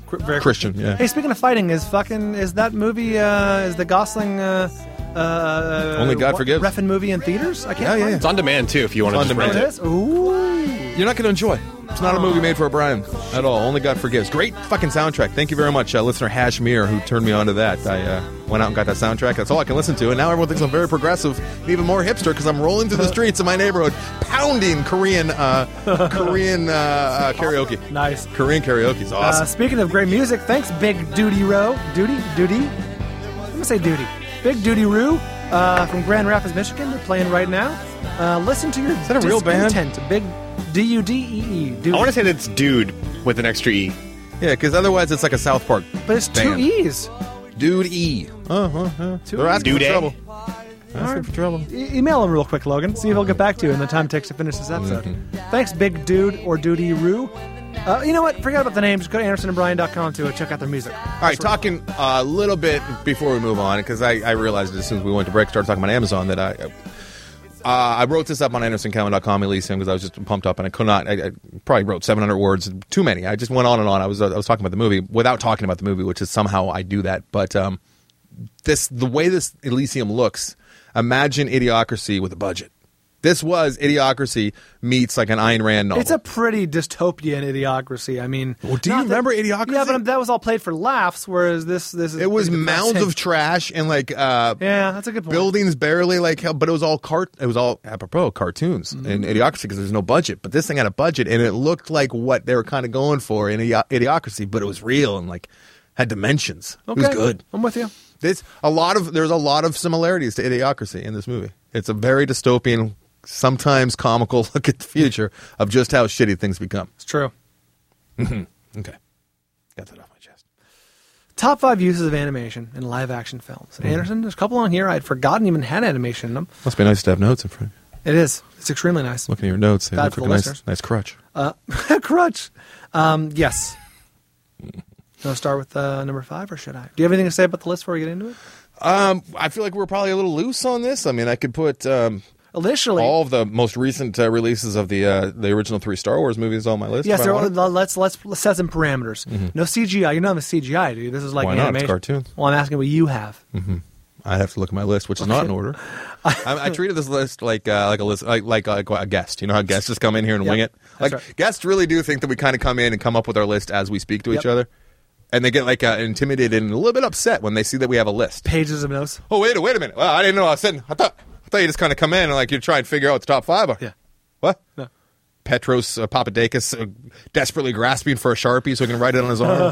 Cr- very Christian, yeah. Hey, speaking of fighting, is fucking is that movie? Uh, is the Gosling? Uh, uh, Only God what, Forgives. Reffin movie in theaters? I can't. Yeah, yeah, find yeah. it. It's on demand too if you want to It's just on rent Oh, it. it is? Ooh. You're not going to enjoy. It's not a movie made for O'Brien at all. Only God Forgives. Great fucking soundtrack. Thank you very much, uh, listener Hashmir, who turned me on to that. I uh, went out and got that soundtrack. That's all I can listen to. And now everyone thinks I'm very progressive, and even more hipster, because I'm rolling through the streets of my neighborhood, pounding Korean uh, Korean uh, uh, karaoke. Nice. Korean karaoke is awesome. Uh, speaking of great music, thanks, Big Duty Row. Duty? Duty? I'm going to say Duty. Big Duty Roo uh, from Grand Rapids, Michigan. They're playing right now. Uh, listen to your Is that a real band? Big D U D E E. Duty. I want to say that's dude with an extra E. Yeah, because otherwise it's like a South Park But it's two band. E's. Dude E. Uh huh. Uh, Two They're asking Dude for A. trouble. Asking for trouble. E- email him real quick, Logan. See if he'll get back to you in the time it takes to finish this episode. Mm-hmm. Thanks, Big Dude or Duty Roo. Uh, you know what? Forget about the names. Just go to anderson and brian dot com to uh, check out their music. All right, talking a little bit before we move on, because I, I realized as soon as we went to break, started talking about Amazon, that I uh, I wrote this up on anderson cowan dot com, Elysium, because I was just pumped up, and I could not. I, I probably wrote seven hundred words, too many. I just went on and on. I was I was talking about the movie without talking about the movie, which is somehow I do that. But um, this the way this Elysium looks, imagine Idiocracy with a budget. This was Idiocracy meets like an Ayn Rand novel. It's a pretty dystopian Idiocracy. I mean, Well, do you not that- remember Idiocracy? Yeah, but that was all played for laughs, whereas this this is It was pretty mounds depressing. of trash and like uh, Yeah, that's a good point. buildings barely like hell, but it was all cart. It was all apropos cartoons Mm-hmm. and Idiocracy because there's no budget. But this thing had a budget and it looked like what they were kind of going for in Idi- Idiocracy, but it was real and like had dimensions. Okay, It was good. I'm with you. This a lot of there's a lot of similarities to Idiocracy in this movie. It's a very dystopian, sometimes comical look at the future of just how shitty things become. It's true. Okay, got that off my chest. Top five uses of animation in live action films. Mm-hmm. Anderson, there's a couple on here I'd forgotten even had animation in them. Must be nice to have notes in front. It is. It's extremely nice. Looking at your notes, they Bad look for like the a nice, listeners. nice crutch. Uh, crutch. Um, yes. You want to start with uh, number five, or should I? Do you have anything to say about the list before we get into it? Um, I feel like we're probably a little loose on this. I mean, I could put um, Initially, all of the most recent uh, releases of the uh, the original three Star Wars movies on my list. yes. if I There, wanted. let's, let's let's set some parameters. No C G I. You don't have a C G I, do you? This is like Why not? It's animation. cartoons. Well, I'm asking what you have. I have to look at my list, which is not in order. I, I treated this list like uh, like a list, like, like like a guest. You know how guests just come in here and Yep, wing it. Like that's right. guests really do think that we kind of come in and come up with our list as we speak to Yep. each other, and they get like uh, intimidated and a little bit upset when they see that we have a list. Pages of notes. Oh wait a wait a minute! Well, I didn't know I was sitting. I thought I thought you just kind of come in and like you try and figure out what the top five are. Yeah. What? No. Petros uh, Papadakis uh, desperately grasping for a Sharpie so he can write it on his arm.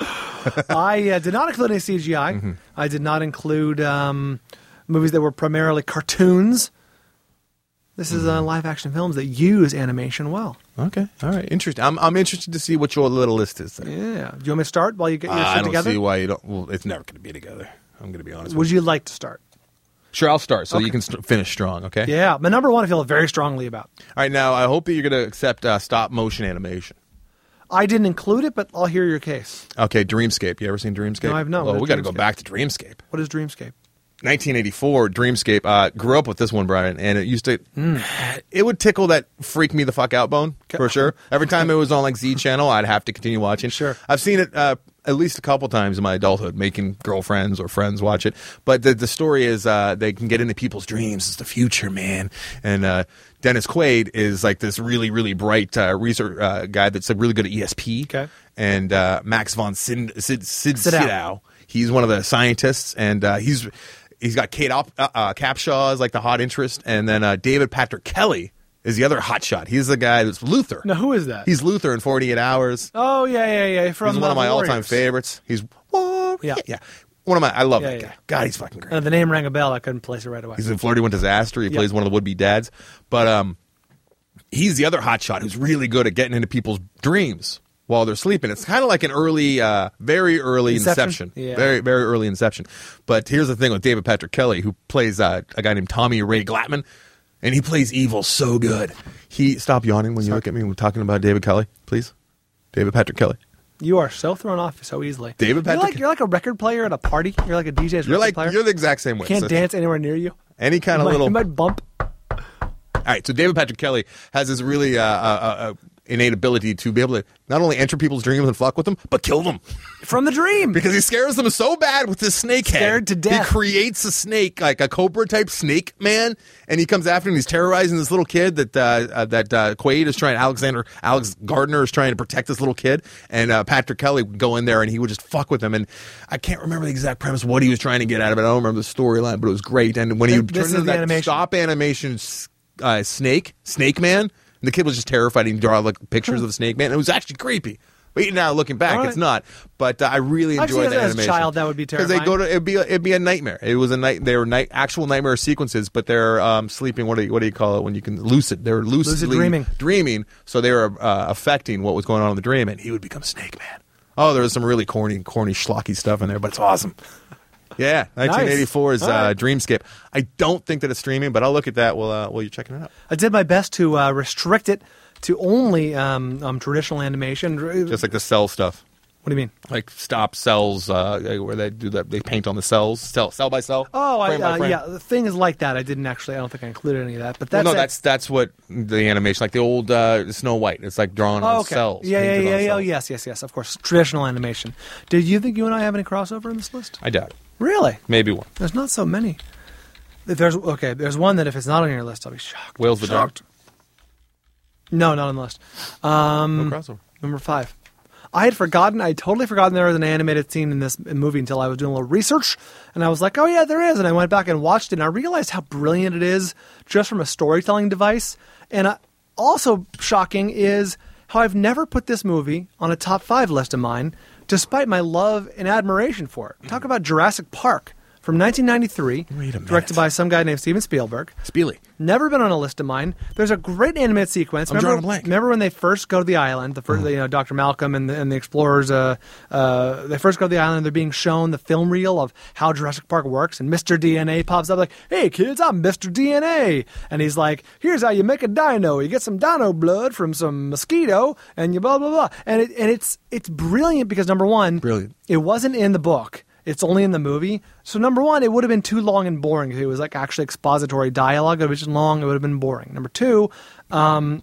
I uh, did not include any C G I. Mm-hmm. I did not include um, movies that were primarily cartoons. This is Mm-hmm. uh, live action films that use animation well. Okay, all right, interesting. I'm I'm interested to see what your little list is. Then. Yeah. Do you want me to start while you get your Uh, shit I don't together? see why you don't. Well, it's never going to be together. I'm going to be honest. Would with you like to start? you. Sure, I'll start so Okay. you can st- finish strong. Okay. Yeah. My number one I feel very strongly about. All right. Now I hope that you're going to accept uh, stop motion animation. I didn't include it, but I'll hear your case. Okay, Dreamscape. You ever seen Dreamscape? No, I've not. Well, What is we got to go Dreamscape? back to Dreamscape. What is Dreamscape? nineteen eighty-four Dreamscape. Uh, grew up with this one, Brian, and it used to. Hmm. It would tickle that freak me the fuck out bone for sure. Every time it was on like Z Channel, I'd have to continue watching. Sure. I've seen it uh, at least a couple times in my adulthood, making girlfriends or friends watch it. But the the story is uh, they can get into people's dreams. It's the future, man. And uh, Dennis Quaid is like this really really bright uh, research uh, guy that's like, really good at E S P. Okay. And uh, Max von Sid, Sid, Sid, Sydow. Sydow. He's one of the scientists, and uh, he's he's got Kate Op- uh, uh, Capshaw as like the hot interest, and then uh, David Patrick Kelly is the other hotshot. He's the guy that's Luther. Now, who is that? He's Luther in forty-eight hours. oh, yeah, yeah, yeah. From He's one uh, of my Warriors. all-time favorites. He's Warrior. Yeah. yeah, one of my. I love Yeah, that yeah. guy. God, he's fucking great. Uh, the name rang a bell. I couldn't place it right away. He's in Flirting with Disaster. He Yeah. plays one of the would-be dads. But um, he's the other hotshot who's really good at getting into people's dreams while they're sleeping. It's kind of like an early, uh, very early Inception? Inception. Yeah. Very, very early Inception. But here's the thing with David Patrick Kelly, who plays uh, a guy named Tommy Ray Glattman, and he plays evil so good. He Stop yawning when you look at me when we're talking about David Kelly, please. David Patrick Kelly. You are so thrown off so easily. David you're Patrick- like, you're like a record player at a party. You're like a D J's You're record like player. you're the exact same way. Can't So dance anywhere near you. any kind You of might- little. You might bump. All right, so David Patrick Kelly has this really uh, uh, uh, innate ability to be able to not only enter people's dreams and fuck with them, but kill them. From the dream. Because he scares them so bad with this snake head. Scared to death. He creates a snake, like a Cobra-type snake man, and he comes after him. He's terrorizing this little kid that uh, uh, that uh, Quaid is trying, Alexander, Alex Gardner is trying to protect this little kid, and uh, Patrick Kelly would go in there, and he would just fuck with him. And I can't remember the exact premise, what he was trying to get out of it. I don't remember the storyline, but it was great. And when he This turned is into the that animation. stop animation uh, snake, Snake Man, and the kid was just terrified. He'd draw like pictures of the Snake Man. It was actually creepy. But now looking back, All right. it's not. But uh, I really I've enjoyed seen that it as a animation. child, that would be Because they go to it'd be a, it'd be a nightmare. It was a night. They were night actual nightmare sequences, but they're um, sleeping. What do you, what do you call it when you can lucid? They're lucidly Lucid dreaming. Dreaming. So they were uh, affecting what was going on in the dream, and he would become Snake Man. Oh, there was some really corny, corny, schlocky stuff in there, but it's awesome. Yeah, nineteen eighty-four is All uh, right. Dreamscape. I don't think that it's streaming, but I'll look at that while uh, while you're checking it out. I did my best to uh, restrict it to only um, um, traditional animation. Just like the cell stuff. What do you mean? Like stop cells, uh, where they do that. They paint on the cells, cell, cell by cell. Oh, I, frame by uh, frame. yeah, the thing is like that. I didn't actually. I don't think I included any of that. But Well, that's no, it. that's that's what the animation, like the old uh, Snow White. It's like drawn Oh, on okay. cells. Yeah, yeah, painted on yeah, yeah. Oh, cells. yes, yes, yes. Of course, traditional animation. Did you think you and I have any crossover in this list? I doubt it. Really? Maybe one. There's not so many. If there's okay. There's one that if it's not on your list, I'll be shocked. Whales the Dark. No, not on the list. Um, No crossover. Number five. I had forgotten. I had totally forgotten there was an animated scene in this movie until I was doing a little research, and I was like, "Oh yeah, there is." And I went back and watched it, and I realized how brilliant it is just from a storytelling device. And uh, also shocking is how I've never put this movie on a top five list of mine, despite my love and admiration for it. Talk about Jurassic Park from nineteen ninety-three, Wait a minute. directed by some guy named Steven Spielberg. Spieley. Never been on a list of mine. There's a great animated sequence. I'm remember, drawing a blank. remember when they first go to the island? The first, you know, Doctor Malcolm and the, and the explorers. Uh, uh, they first go to the island. They're being shown the film reel of how Jurassic Park works, and Mister D N A pops up like, "Hey kids, I'm Mister D N A," and he's like, "Here's how you make a dino. You get some dino blood from some mosquito, and you blah blah blah." And it, and it's it's brilliant because number one, Brilliant. it wasn't in the book. It's only in the movie. So number one, it would have been too long and boring if it was like actually expository dialogue. It would have been long. It would have been boring. Number two, um,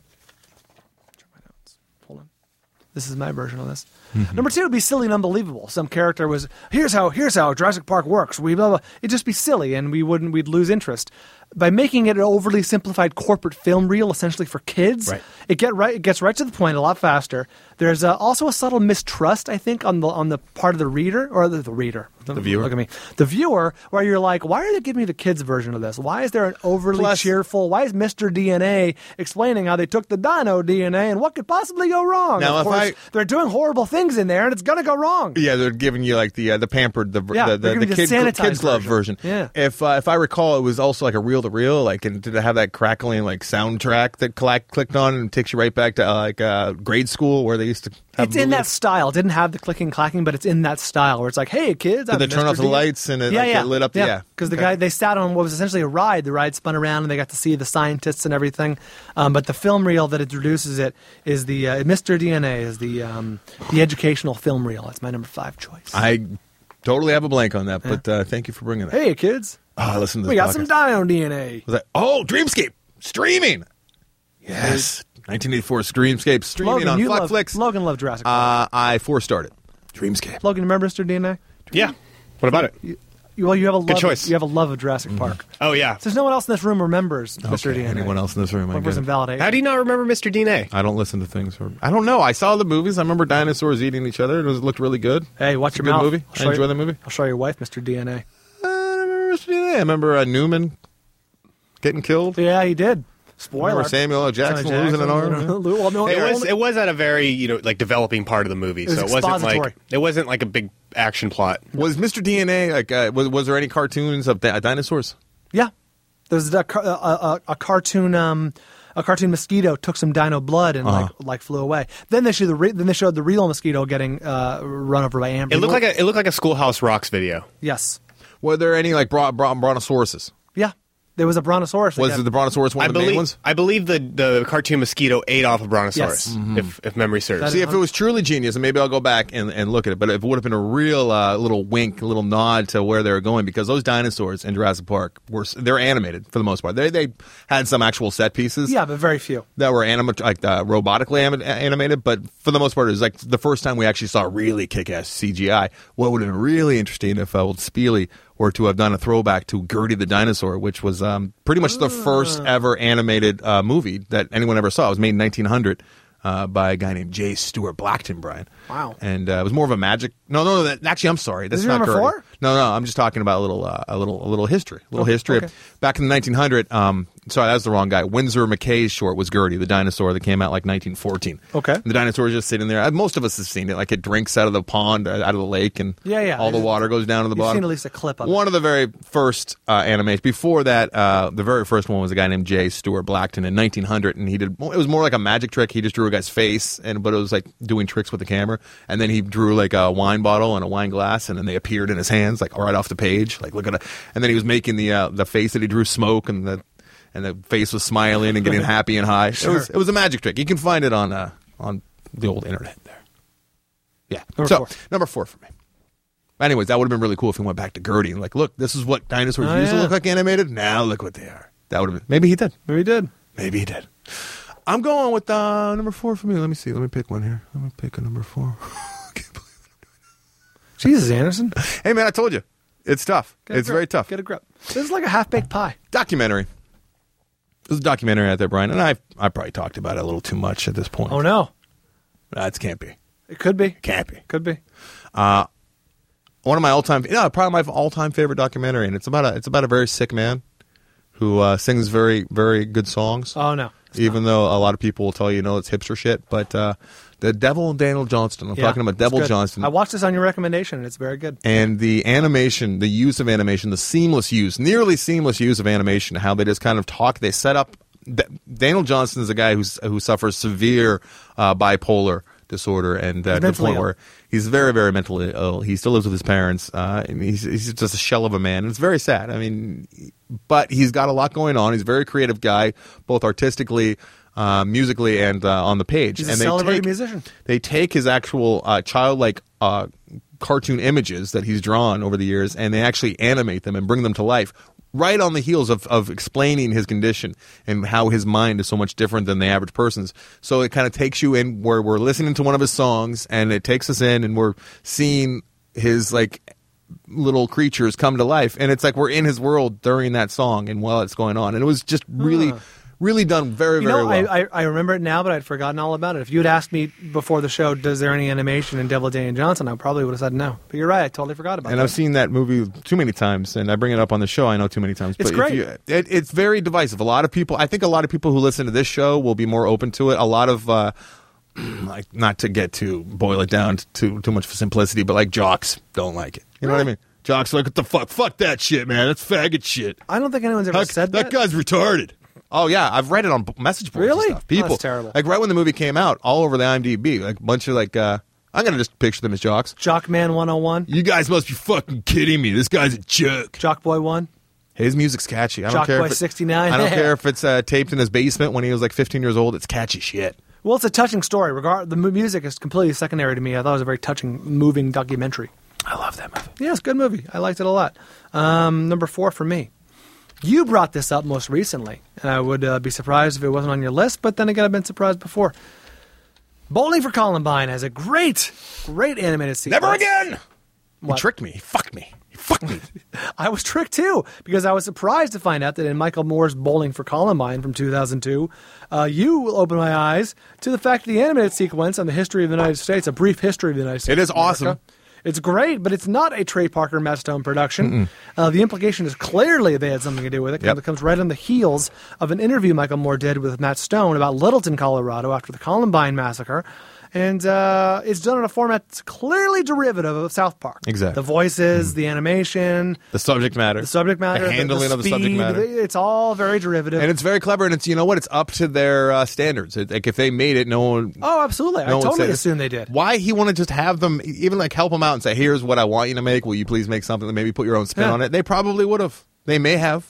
check my notes. Hold on. This is my version of this. Number two would be silly and unbelievable. Some character was here's how here's how Jurassic Park works. We blah, blah. It'd just be silly, and we wouldn't we'd lose interest. By making it an overly simplified corporate film reel, essentially for kids, Right. it get right it gets right to the point a lot faster. There's uh, also a subtle mistrust, I think, on the on the part of the reader or the, the reader, The viewer. Look at me, the viewer, where you're like, why are they giving me the kids' version of this? Why is there an overly Plus- cheerful? Why is Mister D N A explaining how they took the dino D N A and what could possibly go wrong? Now, of if course, I- they're doing horrible things in there, and it's gonna go wrong. Yeah, they're giving you like the uh, the pampered the Yeah, the, they're the, the giving you the kid, sanitized kids love version. version. Yeah. If uh, if I recall, it was also like a reel to reel. Like, and did it have that crackling like soundtrack that cl- clicked on and takes you right back to uh, like uh, grade school where they used to. Have It's in that movies? style. It didn't have the clicking clacking, but it's in that style where it's like, "Hey kids, Did I'm they turn Mister off the D." lights and it, yeah, like, yeah, it lit up? The, yeah, Because the Okay. guy they sat on what was essentially a ride. The ride spun around, and they got to see the scientists and everything. Um, but the film reel that introduces it is the uh, Mister D N A is the um, the educational film reel. That's my number five choice. I totally have a blank on that, but uh, thank you for bringing that. hey kids, Oh, listen to this we got podcast. some dino D N A. Was that, oh, Dreamscape streaming. Yes, nineteen eighty-four Dreamscape streaming Logan, on you love Flix. Logan loved Jurassic Park. Uh, I four starred it. Dreamscape. Logan, remember Mister D N A? Yeah. What about it? You, you, well, you have a love. choice. You have a love of Jurassic Park. Oh, yeah. Since no one else in this room remembers Mister Okay, D N A. anyone else in this room? I What get was it. invalidated? How do you not remember Mister D N A? I don't listen to things. Or, I don't know. I saw the movies. I remember dinosaurs eating each other. It, was, it looked really good. Hey, watch It's a your good mouth. movie. I'll I show enjoy you- the movie. I'll show your wife, Mister D N A. Uh, I remember Mister D N A. I remember uh, Newman getting killed. Yeah, he did. I Spoiler. remember Samuel L. Jackson, Samuel losing an Jackson, arm. you know, well, no, It no, was only- it was at a very you know like developing part of the movie, was so it wasn't like expository. it wasn't like a big action plot. Was Mister D N A like? Uh, was, was there any cartoons of di- dinosaurs? yeah. There's a, a, a, a cartoon. Um, a cartoon mosquito took some dino blood and Uh-huh. like like flew away. Then they showed the re- then they showed the real mosquito getting uh, run over by Amber. It looked like a it looked like a Schoolhouse Rocks video. yes. Were there any like bron- bron- brontosauruses? Yeah. There was a brontosaurus. Was again. the Brontosaurus one I of the believe main ones? I believe the the cartoon mosquito ate off a brontosaurus, Yes. Mm-hmm. if if memory serves. That See, if it was truly genius, and maybe I'll go back and, and look at it, but it would have been a real uh, little wink, a little nod to where they were going, because those dinosaurs in Jurassic Park were they're animated for the most part. They they had some actual set pieces Yeah, but very few. that were anima- like uh, robotically anim- animated, but for the most part, it was like the first time we actually saw really kick-ass C G I. What would have been really interesting if uh, old Spieley were to have done a throwback to Gertie the Dinosaur, which was um, pretty much the first ever animated uh, movie that anyone ever saw. It was made in nineteen hundred uh, by a guy named J. Stuart Blackton, Brian. Wow. And uh, it was more of a magic. No, no, no. That, actually, I'm sorry. That's Is it not number Gertie. four? No, no. I'm just talking about a little, uh, a little, a little history. A little Okay, history. okay. Of, back in the nineteen hundred. Um, sorry, that was the wrong guy. Windsor McKay's short was Gertie the Dinosaur that came out like nineteen fourteen. Okay. And the dinosaur is just sitting there. Uh, Most of us have seen it. Like it drinks out of the pond, uh, out of the lake, and Yeah, yeah. all the water goes down to the You've bottom. seen at least a clip of it. One of the very first uh, animations. Before that, uh, the very first one was a guy named J. Stuart Blackton in nineteen hundred, and he did. It was more like a magic trick. He just drew a guy's face, and but it was like doing tricks with the camera. And then he drew like a wine bottle and a wine glass, and then they appeared in his hands, like right off the page. Like look at it. And then he was making the uh, the face that he drew smoke, and the and the face was smiling and getting happy and high. Sure. It was it was a magic trick. You can find it on uh, on the old internet there. Yeah. Number so four. number four for me. Anyways, that would have been really cool if he went back to Gertie and like, look, this is what dinosaurs Oh, used to yeah. look like animated. Now look what they are. That would have been. Maybe he did. Maybe he did. Maybe he did. I'm going with uh, number four for me. Let me see. Let me pick one here. Let me pick a number four. Can't believe Jesus, Anderson. it. Hey, man, I told you. It's tough. Get a It's grip. very tough. Get a grip. This is like a half-baked pie. Documentary. There's a documentary out there, Brian, and I I probably talked about it a little too much at this point. Oh, no. That can't be. It could be. Can't be. Could be. One of my all-time, yeah, probably my all-time favorite documentary, and it's about a it's about a very sick man who uh, sings very very good songs. Oh, no. Even though a lot of people will tell you, no, it's hipster shit, but uh, the Devil and Daniel Johnston. I'm Yeah, talking about it's Devil good. Johnston. I watched this on your recommendation, and it's very good. And the animation, the use of animation, the seamless use, nearly seamless use of animation, how they just kind of talk, they set up. D- Daniel Johnston is a guy who's, who suffers severe uh, bipolar disorder, and uh, to the mentally point ill. where he's very, very mentally ill. He still lives with his parents, uh, and he's, he's just a shell of a man. And it's very sad. I mean, but he's got a lot going on. He's a very creative guy, both artistically, uh, musically, and uh, on the page. He's a and they celebrated take, musician. They take his actual uh, childlike uh, cartoon images that he's drawn over the years, and they actually animate them and bring them to life. Right on the heels of, of explaining his condition and how his mind is so much different than the average person's. So it kind of takes you in where we're listening to one of his songs, and it takes us in, and we're seeing his like little creatures come to life, and it's like we're in his world during that song and while it's going on. And it was just really, Huh. really done very, You very know, well. I, I, I remember it now, but I'd forgotten all about it. If you had asked me before the show, does there any animation in Devil Daniel Johnson, I probably would have said no. But you're right, I totally forgot about And that. I've seen that movie too many times, and I bring it up on the show. I know too many times. It's but great. If you, it, it's very divisive. A lot of people, I think, a lot of people who listen to this show will be more open to it. A lot of, uh, like, not to get too boil it down to too, too much for simplicity, but like jocks don't like it. You know what I mean? Jocks are like, what the fuck? Fuck that shit, man. That's faggot shit. I don't think anyone's ever How- said that that. guy's retarded. Oh yeah, I've read it on b- message boards. Really? And stuff. People, Oh, that's terrible. Like right when the movie came out, all over the IMDb, like a bunch of like, uh, I'm gonna just picture them as jocks. Jockman one oh one, You guys must be fucking kidding me. This guy's a jerk. Jockboy one. His music's catchy. I don't Jock care. Boy if it- sixty-nine. I don't care if it's uh, taped in his basement when he was like fifteen years old. It's catchy shit. Well, it's a touching story. Regard the mu- music is completely secondary to me. I thought it was a very touching, moving documentary. I love that movie. Yeah, it's a good movie. I liked it a lot. Um, number four for me. You brought this up most recently, and I would uh, be surprised if it wasn't on your list, but then again, I've been surprised before. Bowling for Columbine has a great, great animated sequence. Never again. What? He tricked me. He fucked me. He fucked me. I was tricked too, because I was surprised to find out that in Michael Moore's Bowling for Columbine from two thousand two, uh, you opened my eyes to the fact that the animated sequence on the history of the United States, a brief history of the United States. It is of America, awesome. It's great, but it's not a Trey Parker Matt Stone production. Uh, the implication is clearly they had something to do with it. 'Cause Yep. It comes right on the heels of an interview Michael Moore did with Matt Stone about Littleton, Colorado, after the Columbine massacre. And uh, it's done in a format that's clearly derivative of South Park. Exactly. The voices, the animation, The subject matter. the subject matter, The handling the, of the subject speed, matter. It's all very derivative. And it's very clever, and it's, you know what? It's up to their uh, standards. It, like if they made it, no one. oh, absolutely. no I one totally said- assume they did. Why he want to just have them, even like help them out and say, "Here's what I want you to make. Will you please make something? Maybe put your own spin Yeah. on it." They probably would have. They may have.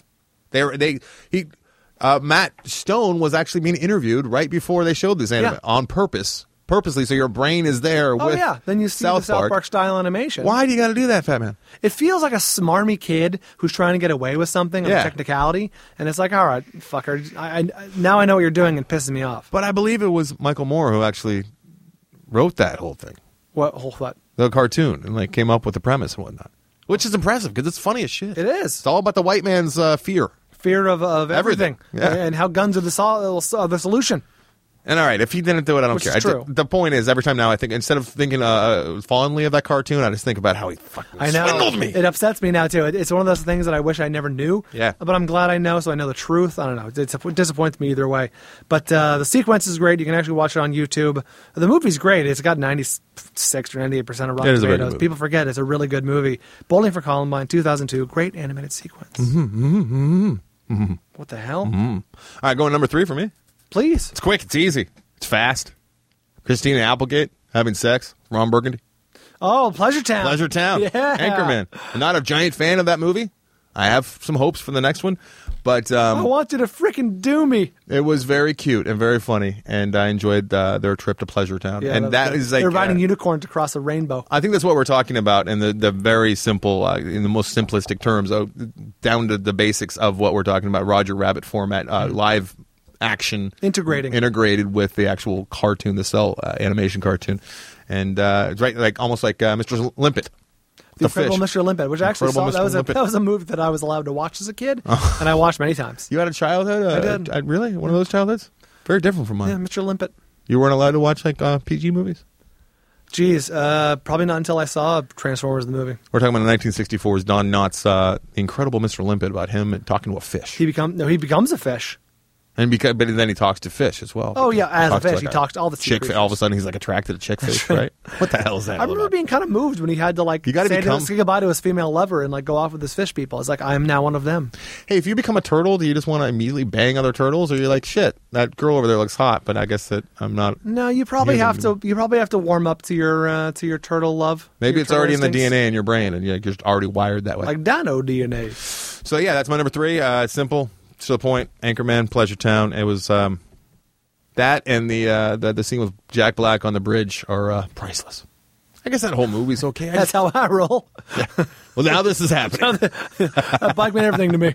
They were they he uh, Matt Stone was actually being interviewed right before they showed this anime Yeah. on purpose, purposely, so your brain is there. Oh with yeah, then you see South the South Park. Park style animation. Why do you got to do that, Fat Man? It feels like a smarmy kid who's trying to get away with something on Yeah. a technicality, and it's like, all right, fucker, I, I, now I know what you're doing and pisses me off. But I believe it was Michael Moore who actually wrote that whole thing, What whole thought? the cartoon, and like came up with the premise and whatnot, which is impressive because it's funny as shit. It is. It's all about the white man's uh, fear. Fear of, of everything, Everything. Yeah. and how guns are the, sol- uh, the solution. And all right, if he didn't do it, I don't Which care. is I true. ju- the point is, every time now I think, instead of thinking uh, fondly of that cartoon, I just think about how he fucking I know. swindled me. It upsets me now too. It, it's one of those things that I wish I never knew. Yeah. But I'm glad I know, so I know the truth. I don't know. It's, it disappoints me either way. But uh, the sequence is great. You can actually watch it on YouTube. The movie's great. It's got ninety-six or ninety-eight percent of Rotten It is a very good Tomatoes. movie. People forget it's a really good movie. Bowling for Columbine, two thousand two. Great animated sequence. Mm-hmm, What the hell? All right, going number three for me. Please. It's quick. It's easy. It's fast. Christina Applegate having sex. Ron Burgundy. Oh, Pleasure Town. Pleasure Town. Yeah. Anchorman. I'm not a giant fan of that movie. I have some hopes for the next one, but I um, want you to freaking do me. it was very cute and very funny, and I enjoyed uh, their trip to Pleasure Town. Yeah, and that's that good. is like They're riding uh, unicorns across a rainbow. I think that's what we're talking about in the, the very simple, uh, in the most simplistic terms, uh, down to the basics of what we're talking about. Roger Rabbit format, uh, live action, Integrating. integrated with the actual cartoon, the cell uh, animation cartoon, and uh, it's right, like almost like uh, Mister Limpet, The, Incredible fish. Mister Limpet, which I actually saw. Incredible That was, a, Mister Limpet. that was a movie that I was allowed to watch as a kid, and I watched many times. You had a childhood? Uh, I did. uh, really? One of those childhoods? Very different from mine. Yeah, Mister Limpet. You weren't allowed to watch like uh, P G movies? Geez, uh, probably not until I saw Transformers the movie. We're talking about nineteen sixty-four's Don Knotts' uh, Incredible Mister Limpet, about him talking to a fish. He become no, he becomes a fish. And because, but then he talks to fish as well. Oh, yeah, as a Talks to, fish. He talks to all the sea chick. creatures. All of a sudden, he's like attracted to chick fish, right? What the hell is that? I all remember about? being kind of moved when he had to like You gotta say, become- to, say goodbye to his female lover and like go off with his fish people. It's like I am now one of them. Hey, if you become a turtle, do you just want to immediately bang other turtles, or you're like, shit, that girl over there looks hot, but I guess that I'm not. No, you probably Here's have a- to. You probably have to warm up to your uh, to your turtle love. Maybe your it's already in turtle the D N A instincts. in your brain, and you're just already wired that way. like Dino D N A. So yeah, that's my number three. Uh, it's simple, to the point. Anchorman, Pleasure Town. It was um, that and the, uh, the the scene with Jack Black on the bridge are uh, priceless. I guess that whole movie's okay. I That's just- how I roll. well, now this is happening. That bike meant everything to me.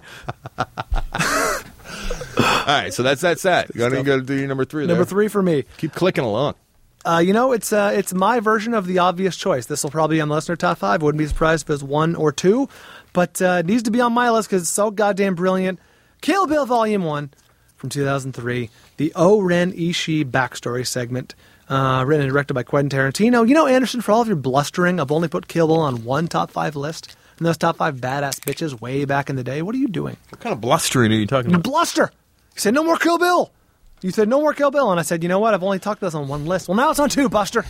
All right, so that's that's that. You gotta, you gotta do your number three. Number there. three for me. Keep clicking along. Uh, you know, it's uh, it's my version of the obvious choice. This will probably be on the listener top five. Wouldn't be surprised if it was one or two, but uh, it needs to be on my list because it's so goddamn brilliant. Kill Bill Volume One from two thousand three, the O-Ren Ishii backstory segment, uh, written and directed by Quentin Tarantino. You know, Anderson, for all of your blustering, I've only put Kill Bill on one top five list, and those top five badass bitches way back in the day. What are you doing? What kind of blustering are you talking You about? bluster. You said no more Kill Bill. You said no more Kill Bill, and I said, you know what? I've only talked this on one list. Well, now it's on two, Buster.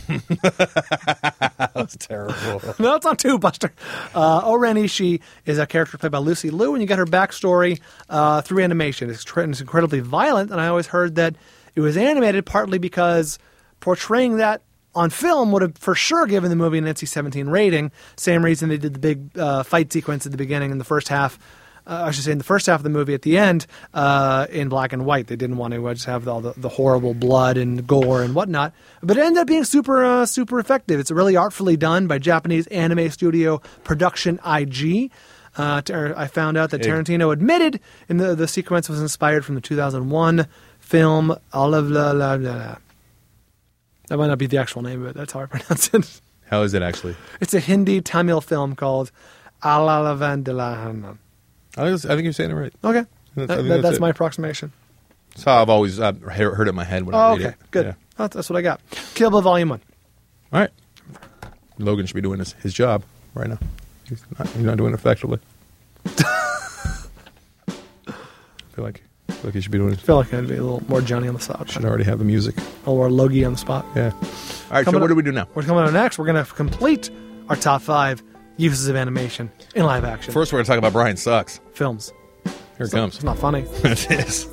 That's terrible. No, it's on two, Buster. Uh, O-Ren Ishii is a character played by Lucy Liu, and you get her backstory uh, through animation. It's, tr- it's incredibly violent, and I always heard that it was animated partly because portraying that on film would have for sure given the movie an N C seventeen rating. Same reason they did the big uh, fight sequence at the beginning in the first half. Uh, I should say in the first half of the movie at the end uh, in black and white. They didn't want to just have all the, the horrible blood and gore and whatnot. But it ended up being super uh, super effective. It's really artfully done by Japanese anime studio Production I G. Uh, ter- I found out that Hey. Tarantino admitted in the, the sequence was inspired from the two thousand one film Olive La La La La. That might not be the actual name of it. That's how I pronounce it. How is it actually? It's a Hindi Tamil film called Alalavandala. I think, I think you're saying it right. Okay. I think That- that's that- that's it. my approximation. That's how I've always uh, he- heard it in my head when I Oh, read okay. it. Good. Yeah. Oh, that's what I got. Kill Bill Volume one. All right. Logan should be doing his, his job right now. He's not, he's not doing it effectively. I feel like I feel like he should be doing it. I feel like I'd be a little more Johnny on the spot. Should already have the music. A little more Logie on the spot. Yeah. All right. Coming so what up- do we do now? We're coming up next. We're going to complete our top five uses of animation in live action. First, we're going to talk about Brian Sucks. films. Here it So- comes. It's not funny. It is.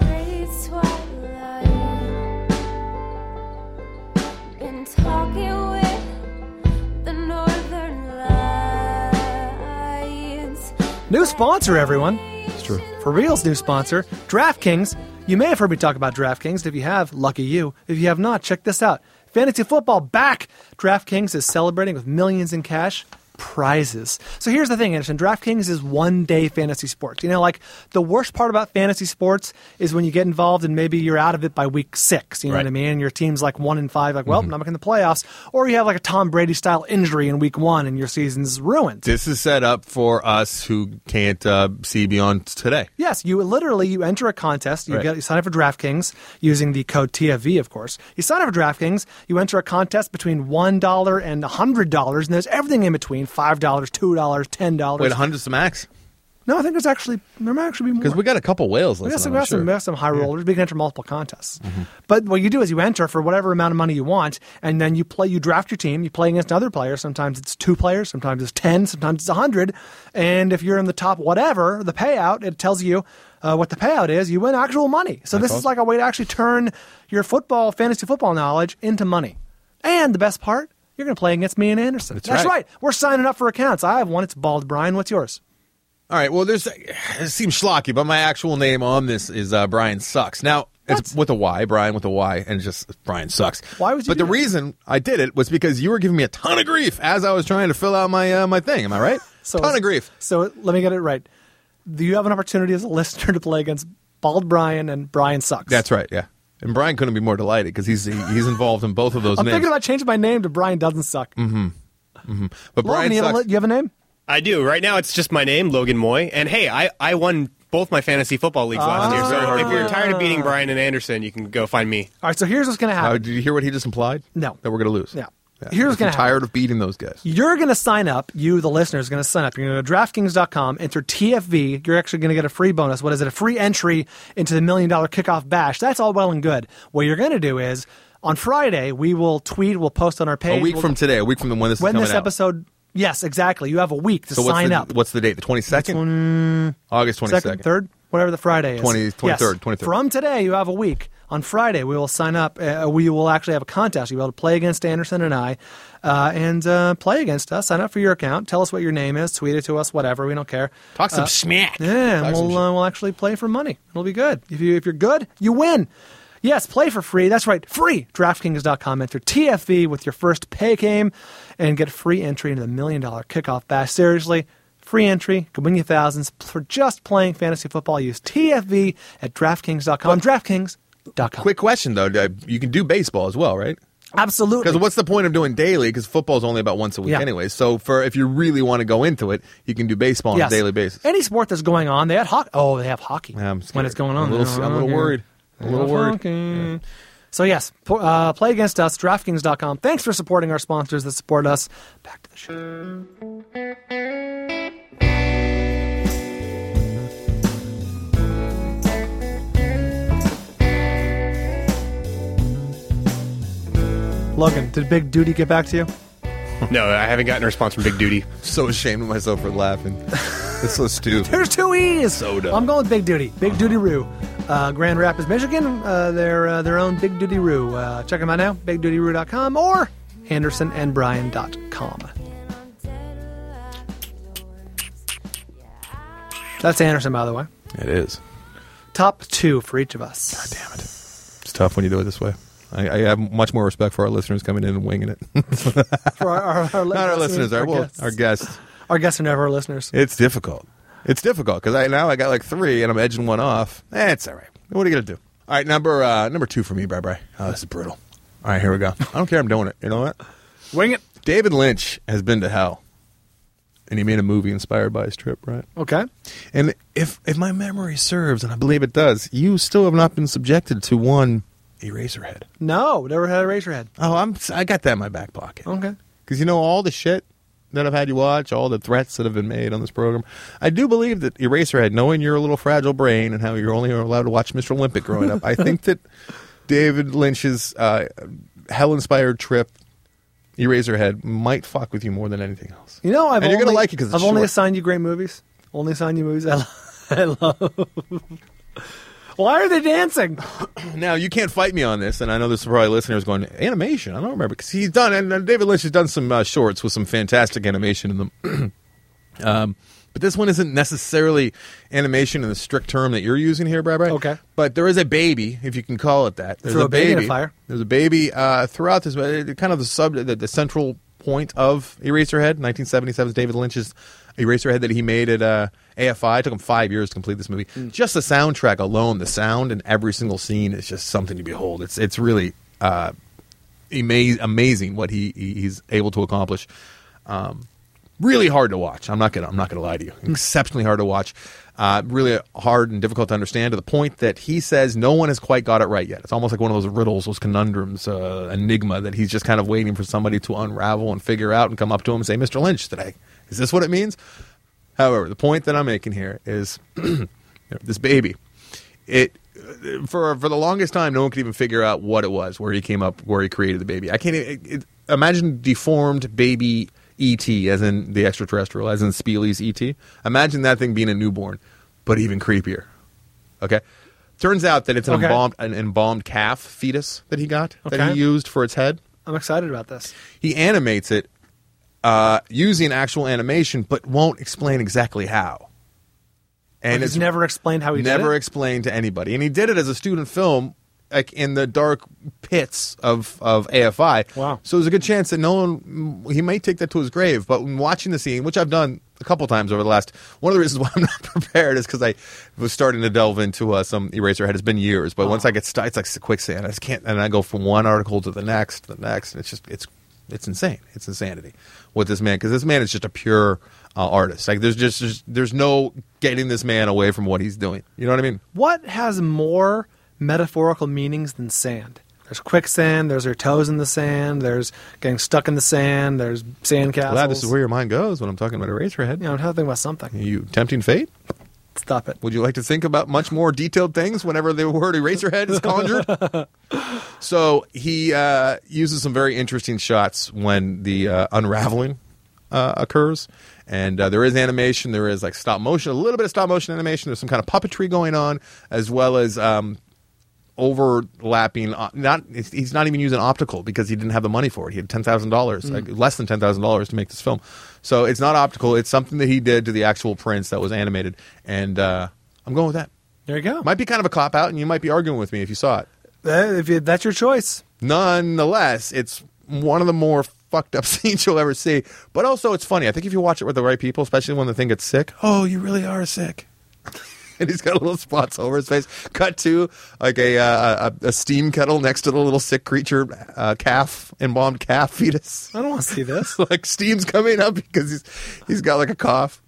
Been talking with the Northern Lights. New sponsor, everyone. It's true. For Real's new sponsor, DraftKings. You may have heard me talk about DraftKings. If you have, lucky you. If you have not, check this out. Fantasy football back. DraftKings is celebrating with millions in cash prizes. So here's the thing, Anderson. DraftKings is one-day fantasy sports. You know, like, the worst part about fantasy sports is when you get involved and maybe you're out of it by week six. You know Right. what I mean? And your team's like one and five, like, well, I'm not making the playoffs. Or you have like a Tom Brady-style injury in week one and your season's ruined. This is set up for us who can't uh, see beyond today. Yes, you literally you enter a contest. You Right. get you sign up for DraftKings using the code T F V, of course. You sign up for DraftKings. You enter a contest between one dollar and a hundred dollars, and there's everything in between: five dollars, two dollars, ten dollars. Wait, hundreds of max? No, I think there's actually there might actually be more. Because we got a couple whales We got listening. some, I'm we got some, sure. we got some high rollers. We can enter multiple contests. But what you do is you enter for whatever amount of money you want, and then you play. You draft your team. You play against another player. Sometimes it's two players. Sometimes it's ten. Sometimes it's a hundred. And if you're in the top, whatever the payout, it tells you uh, what the payout is. You win actual money. So this is awesome. like a way to actually turn your football, fantasy football knowledge into money. And the best part, you're going to play against me and Anderson. That's That's right. right. We're signing up for accounts. I have one. It's Bald Brian. What's yours? All right, well, there's it seems schlocky, but my actual name on this is uh, Brian Sucks. Now, it's with a Y, Brian with a Y, and it's just Brian Sucks. Why would you But do the that? reason I did it was because you were giving me a ton of grief as I was trying to fill out my uh, my thing. Am I right? ton is- of grief. So let me get it right. Do you have an opportunity as a listener to play against Bald Brian and Brian Sucks? That's right, yeah. And Brian couldn't be more delighted because he's he, he's involved in both of those I'm names. thinking about changing my name to Brian Doesn't Suck. Mm-hmm. But Logan, Brian you have, a, Sucks. li- you have a name? I do. Right now, it's just my name, Logan Moy. And hey, I, I won both my fantasy football leagues last year. So if you're tired of beating Brian and Anderson, you can go find me. All right, so here's what's going to Uh, happen. did you hear what he just implied? No. That we're going to lose. Yeah. Yeah. Here's what's If you're gonna happen. tired of beating those guys. You're going to sign up. You, the listener, is going to sign up. You're going to go to DraftKings dot com, enter T F V. You're actually going to get a free bonus. What is it? A free entry into the Million Dollar Kickoff Bash. That's all well and good. What you're going to do is, on Friday, we will tweet, we'll post on our page. A week we'll- from today, a week from the when this is when coming this out. episode. Yes, exactly. You have a week to So what's sign the, up. What's the date? The twenty-second? August twenty-second. Second, third, whatever the Friday is. twenty, twenty-third, Yes. twenty-third. From today, you have a week. On Friday, we will sign up. Uh, we will actually have a contest. You'll be able to play against Anderson and I, uh, and uh, play against us. Sign up for your account. Tell us what your name is. Tweet it to us. Whatever. We don't care. Talk some Uh, smack. Yeah, Talk and some we'll shit. uh, we'll actually play for money. It'll be good. If you if you're good, you win. Yes, play for free. That's right, free. DraftKings dot com. Enter T F V with your first pay game and get free entry into the Million Dollar Kickoff Bash. Seriously, free entry could win you thousands for just playing fantasy football. Use T F V at DraftKings dot com. DraftKings dot com. Quick question, though. Uh, You can do baseball as well, right? Absolutely. Because what's the point of doing daily? Because football's only about once a week Yeah. anyway. So for if you really want to go into it, you can do baseball on Yes. a daily basis. Any sport that's going on, they had hockey. Oh, they have hockey Yeah, I'm when scared. it's going on. I'm a little, I'm a little Okay. worried. A little worried. Okay. So yes, po- uh, play against us, DraftKings dot com. Thanks for supporting our sponsors that support us. Back to the show. Logan, did Big Duty get back to you? No, I haven't gotten a response from Big Duty. So ashamed of myself for laughing. It's so stupid. There's two E's. So dumb. I'm going with Big Duty. Big Duty Roo. Uh, Grand Rapids, Michigan. Uh, their uh, their own Big Duty Roo. Uh, check them out now. big duty roo dot com or anderson and brian dot com. That's Anderson, by the way. It is. Top two for each of us. Damn it. It's tough when you do it this way. I, I have much more respect for our listeners coming in and winging it. For our, our, our, Not our listeners, our, well, guests. our guests. Our guests are never our listeners. It's difficult. It's difficult because I now I got like three and I'm edging one off. Eh, it's all right. What are you gonna do? All right, number uh, number two for me, bye bye. Oh, this is brutal. All right, here we go. I don't care. I'm doing it. You know what? Wing it. David Lynch has been to hell, and he made a movie inspired by his trip, right? Okay. And if if my memory serves, and I believe it does, you still have not been subjected to one Eraserhead. No, never had a Razorhead. Oh, I'm I got that in my back pocket. Okay. Because you know all the shit that I've had you watch, all the threats that have been made on this program. I do believe that Eraserhead, knowing your little fragile brain and how you're only allowed to watch Mister Olympic growing up, I think that David Lynch's uh, hell-inspired trip, Eraserhead, might fuck with you more than anything else. You know, I've And you're only, gonna like it 'cause it's I've only short. assigned you great movies. Only assigned you movies I, lo- I love. Why are they dancing? Now, you can't fight me on this, and I know there's probably listeners going, animation? I don't remember. Because he's done, and uh, David Lynch has done some uh, shorts with some fantastic animation in them. um, But this one isn't necessarily animation in the strict term that you're using here, Brad. Right? Okay. But there is a baby, if you can call it that. There's Throw a a baby in a baby. fire. There's a baby uh, throughout this. uh, Kind of the sub, the, the central point of Eraserhead, nineteen seventy-seven, David Lynch's Eraserhead that he made at uh, A F I. It took him five years to complete this movie. Mm. Just the soundtrack alone, the sound in every single scene is just something to behold. It's it's really uh, ama- amazing what he, he he's able to accomplish. Um, really hard to watch. I'm not gonna I'm not gonna lie to you. Exceptionally hard to watch. Uh, really hard and difficult to understand to the point that he says no one has quite got it right yet. It's almost like one of those riddles, those conundrums, uh, enigma that he's just kind of waiting for somebody to unravel and figure out and come up to him and say, Mister Lynch, today, is this what it means? However, the point that I'm making here is this baby. It for for the longest time, no one could even figure out what it was, where he came up, where he created the baby. I can't it, it, imagine deformed baby E T, as in the extraterrestrial, as in Spieley's E T. Imagine that thing being a newborn, but even creepier. Okay? Turns out that it's an, Okay. embalmed, an embalmed calf fetus that he got, that Okay. he used for its head. I'm excited about this. He animates it uh, using actual animation, but won't explain exactly how. And He's it's never explained how he never did it. explained to anybody. And he did it as a student film, like in the dark pits of, of A F I. Wow. So there's a good chance that no one, he may take that to his grave. But when watching the scene, which I've done a couple times over the last, one of the reasons why I'm not prepared is because I was starting to delve into uh, some Eraserhead. It's been years, but once I get started, it's like quicksand. I just can't, and I go from one article to the next, to the next, and it's just, it's, it's insane. It's insanity with this man, because this man is just a pure uh, artist. Like there's just, there's, there's no getting this man away from what he's doing. You know what I mean? What has more metaphorical meanings than sand? There's quicksand, there's your toes in the sand, there's getting stuck in the sand, there's sandcastles. Glad this is where your mind goes when I'm talking about Eraserhead. You know, I'm trying to think about something. Are you tempting fate? Stop it. Would you like to think about much more detailed things whenever the word Eraserhead is conjured? So he uh, uses some very interesting shots when the uh, unraveling uh, occurs. And uh, there is animation. There is like stop motion, a little bit of stop motion animation. There's some kind of puppetry going on, as well as um, overlapping. Uh, not he's not even using optical because he didn't have the money for it. He had ten thousand dollars, like less than ten thousand dollars to make this film. So it's not optical. It's something that he did to the actual prints that was animated, and uh, I'm going with that. There you go. Might be kind of a cop out, and you might be arguing with me if you saw it. Uh, if you, that's your choice. Nonetheless, it's one of the more fucked up scenes you'll ever see. But also, it's funny. I think if you watch it with the right people, especially when the thing gets sick, oh, you really are sick. And he's got little spots over his face. Cut to like a uh, a, a steam kettle next to the little sick creature, uh, calf, embalmed calf fetus. I don't want to see this. Like steam's coming up because he's he's got like a cough.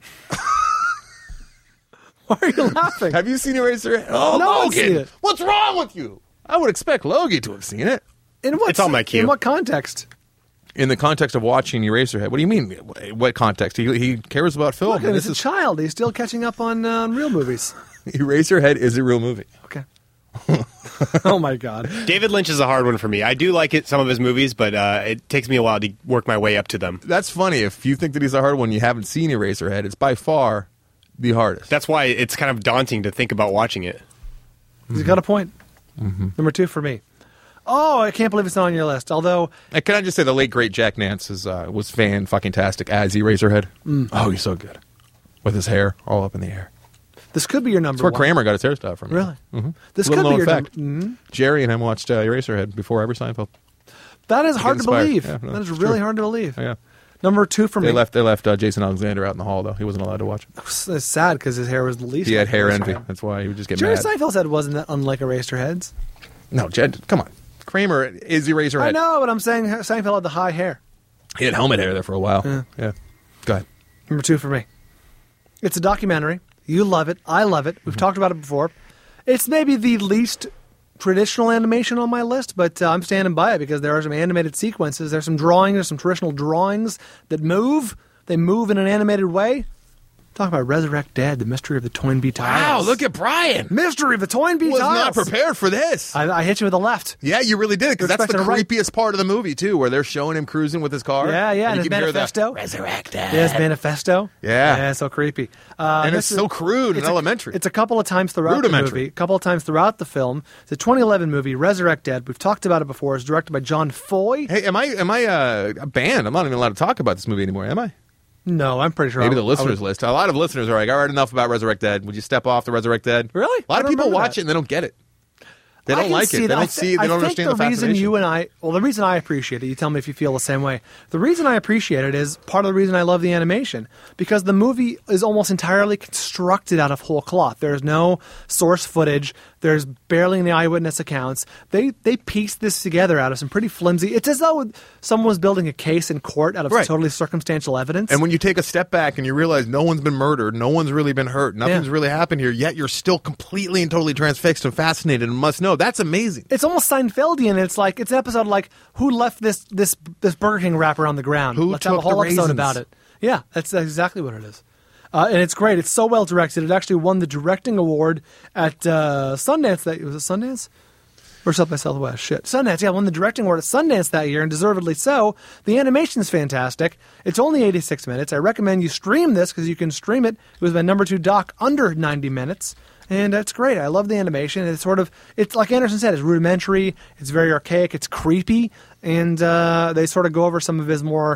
Why are you laughing? Have you seen Eraserhead? Oh, No one's seen Logan, it. what's wrong with you? I would expect Logie to have seen it. In what? It's on my queue. In what context? In the context of watching Eraserhead, what do you mean? What context? He, he cares about film. Look, and he's this a is child. He's still catching up on uh, real movies. Eraserhead is a real movie. Okay. Oh my God. David Lynch is a hard one for me. I do like it, some of his movies, but uh, it takes me a while to work my way up to them. That's funny. If you think that he's a hard one, you haven't seen Eraserhead. It's by far the hardest. That's why it's kind of daunting to think about watching it. He's got a point. Mm-hmm. Number two for me. Oh, I can't believe it's not on your list. Although, And can I just say the late great Jack Nance is, uh, was fan fucking tastic as Eraserhead. Mm. Oh, he's so good with his hair all up in the air. this could be your number That's where one. Kramer got his hairstyle from. Really? Mm-hmm. This Little could be known your fact. number. Mhm. Jerry and him watched uh, Eraserhead before ever Seinfeld. That is hard to inspired. believe. Yeah, no, that is it's really true. hard to believe. Oh, yeah. Number two for They me. left. They left uh, Jason Alexander out in the hall though. He wasn't allowed to watch it. It's sad because his hair was the least. He had like hair Eraserhead. envy. That's why he would just get Jerry mad. Seinfeld said it wasn't that unlike Eraserheads. No, Jed, come on. Kramer is Eraserhead. I know, but I'm saying Seinfeld had the high hair. He had helmet hair there for a while. Yeah. Yeah. Go ahead. Number two for me. It's a documentary. You love it. I love it. We've talked about it before. It's maybe the least traditional animation on my list, but uh, I'm standing by it because there are some animated sequences. There's some drawings. There's some traditional drawings that move. They move in an animated way. Talk about Resurrect Dead, the mystery of the Toynbee Tiles. Wow, look at Brian. Mystery of the Toynbee Was Tiles. not prepared for this. I, I hit you with a left. Yeah, you really did, because You're that's the expecting a right. creepiest part of the movie too, where they're showing him cruising with his car. Yeah, yeah, and you his can hear the manifesto. Resurrected. Yeah, his manifesto. Yeah. Yeah, it's so creepy. Uh, And this it's so is- crude and it's a- elementary. It's a couple of times throughout the Rudimentary. movie. A couple of times throughout the film. It's a twenty eleven movie, Resurrect Dead. We've talked about it before. It's directed by John Foy. Hey, am I am I uh, banned? I'm not even allowed to talk about this movie anymore, am I? No, I'm pretty sure. Maybe I the would- I listeners would- list. A lot of listeners are like, I read enough about Resurrect Dead. Would you step off the Resurrect Dead? Really? A lot I of don't people remember watch that. it and they don't get it. They I don't can like see it. They that. I don't thi- see. They I don't think understand the, the reason fascination. you and I, well, the reason I appreciate it, you tell me if you feel the same way. The reason I appreciate it is part of the reason I love the animation, because the movie is almost entirely constructed out of whole cloth. There's no source footage. There's barely any eyewitness accounts. They they pieced this together out of some pretty flimsy. It's as though someone was building a case in court out of Right. totally circumstantial evidence. And when you take a step back and you realize no one's been murdered, no one's really been hurt, nothing's Yeah. really happened here, yet you're still completely and totally transfixed and fascinated and must know. That's amazing. It's almost Seinfeldian. It's like it's an episode like who left this this this Burger King wrapper on the ground. Who Let's have a took the whole episode raisins? about it. Yeah, that's, that's exactly what it is. Uh, and it's great. It's so well directed. It actually won the directing award at uh, Sundance. That was it Sundance or South by Southwest. Shit, Sundance. Yeah, won the directing award at Sundance that year, and deservedly so. The animation is fantastic. It's only eighty-six minutes. I recommend you stream this because you can stream it. It was my number two doc under ninety minutes. And that's great. I love the animation. It's sort of, it's like Anderson said, it's rudimentary. It's very archaic. It's creepy. And uh, they sort of go over some of his more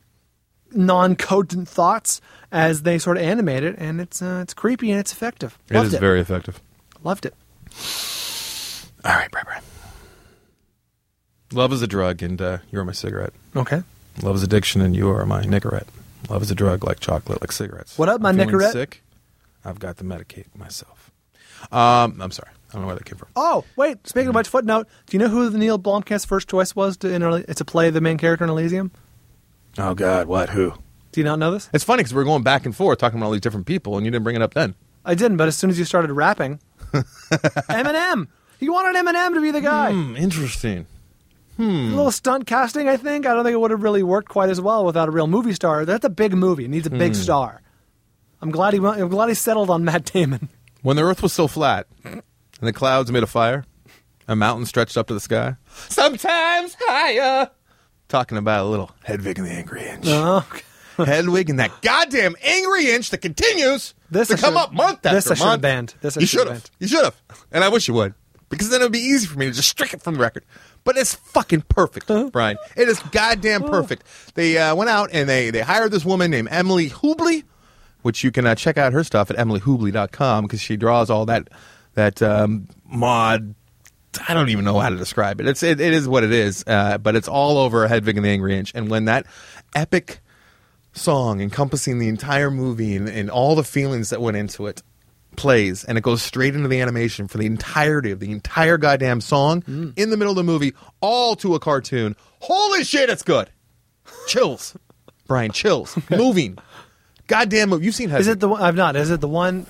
non-cogent thoughts as they sort of animate it. And it's uh, it's creepy and it's effective. It Loved is it. very effective. Loved it. All right, Brad, Brad. Love is a drug, and uh, you're my cigarette. Okay. Love is addiction, and you are my Nicorette. Love is a drug, like chocolate, like cigarettes. What up, my I'm feeling Nicorette? Sick. I've got to medicate myself. Um, I'm sorry. I don't know where that came from. Oh, wait. Speaking of which, footnote, do you know who the Neil Blomkamp's first choice was to, in, Ele- to play the main character in Elysium? Oh, God. What? Who? Do you not know this? It's funny because we're going back and forth talking about all these different people, and you didn't bring it up then. I didn't, but as soon as you started rapping, Eminem. He wanted Eminem to be the guy. Hmm, interesting. A little stunt casting, I think. I don't think it would have really worked quite as well without a real movie star. That's a big movie. It needs a big star. I'm glad he went, I'm glad he settled on Matt Damon. When the earth was still flat, and the clouds made a fire, a mountain stretched up to the sky, sometimes higher. Talking about a little Hedwig and the Angry Inch. Oh, Hedwig and that goddamn Angry Inch that continues This to I come should- up month after this I month. should have banned. This I you should should have have. banned. You should have. And I wish you would. Because then it would be easy for me to just strike it from the record. But it's fucking perfect, Brian. It is goddamn perfect. They uh, went out and they, they hired this woman named Emily Hubley, which you can uh, check out her stuff at emily hubley dot com because she draws all that that um, mod. I don't even know how to describe it. It's it, it is what it is, uh, but it's all over Hedwig and the Angry Inch. And when that epic song encompassing the entire movie and, and all the feelings that went into it plays, and it goes straight into the animation for the entirety of the entire goddamn song Mm. in the middle of the movie, all to a cartoon. Holy shit, it's good. Chills, Brian. Chills. Moving. Goddamn movie. You've seen Hedwig. is it the one? I've not. Is it the one?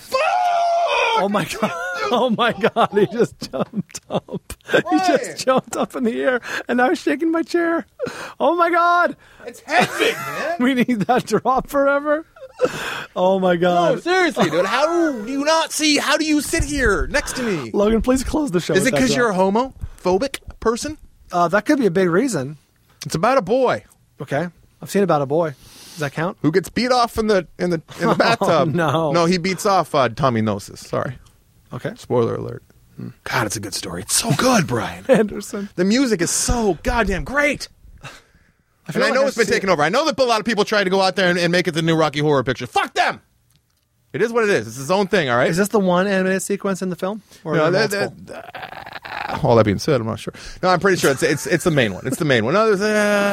Oh my god! Oh my god! He just jumped up. He Brian. just jumped up in the air, and I was shaking my chair. Oh my god! It's Hedwig, man. We need that drop forever. Oh my No, god! seriously, dude. How do you not see? How do you sit here next to me? Logan, please close the show. Is with it that because drop. you're a homophobic person? Uh, that could be a big reason. It's about a boy Okay, I've seen About a Boy. Does that count? who gets beat off in the in the in the bathtub. no. no, he beats off uh, Tommy Gnosis. Sorry, Okay, spoiler alert. God, it's a good story. It's so good, Brian. Anderson. The music is so goddamn great. I And I like know I've it's been seen- taken over. I know that a lot of people try to go out there and, and make it the new Rocky Horror Picture. Fuck them. It is what it is. It's its own thing. All right. Is this the one animated sequence in the film? Or No, are there that- multiple? that- all that being said, I'm not sure. No, I'm pretty sure it's it's it's the main one. It's the main one. No, there's, uh,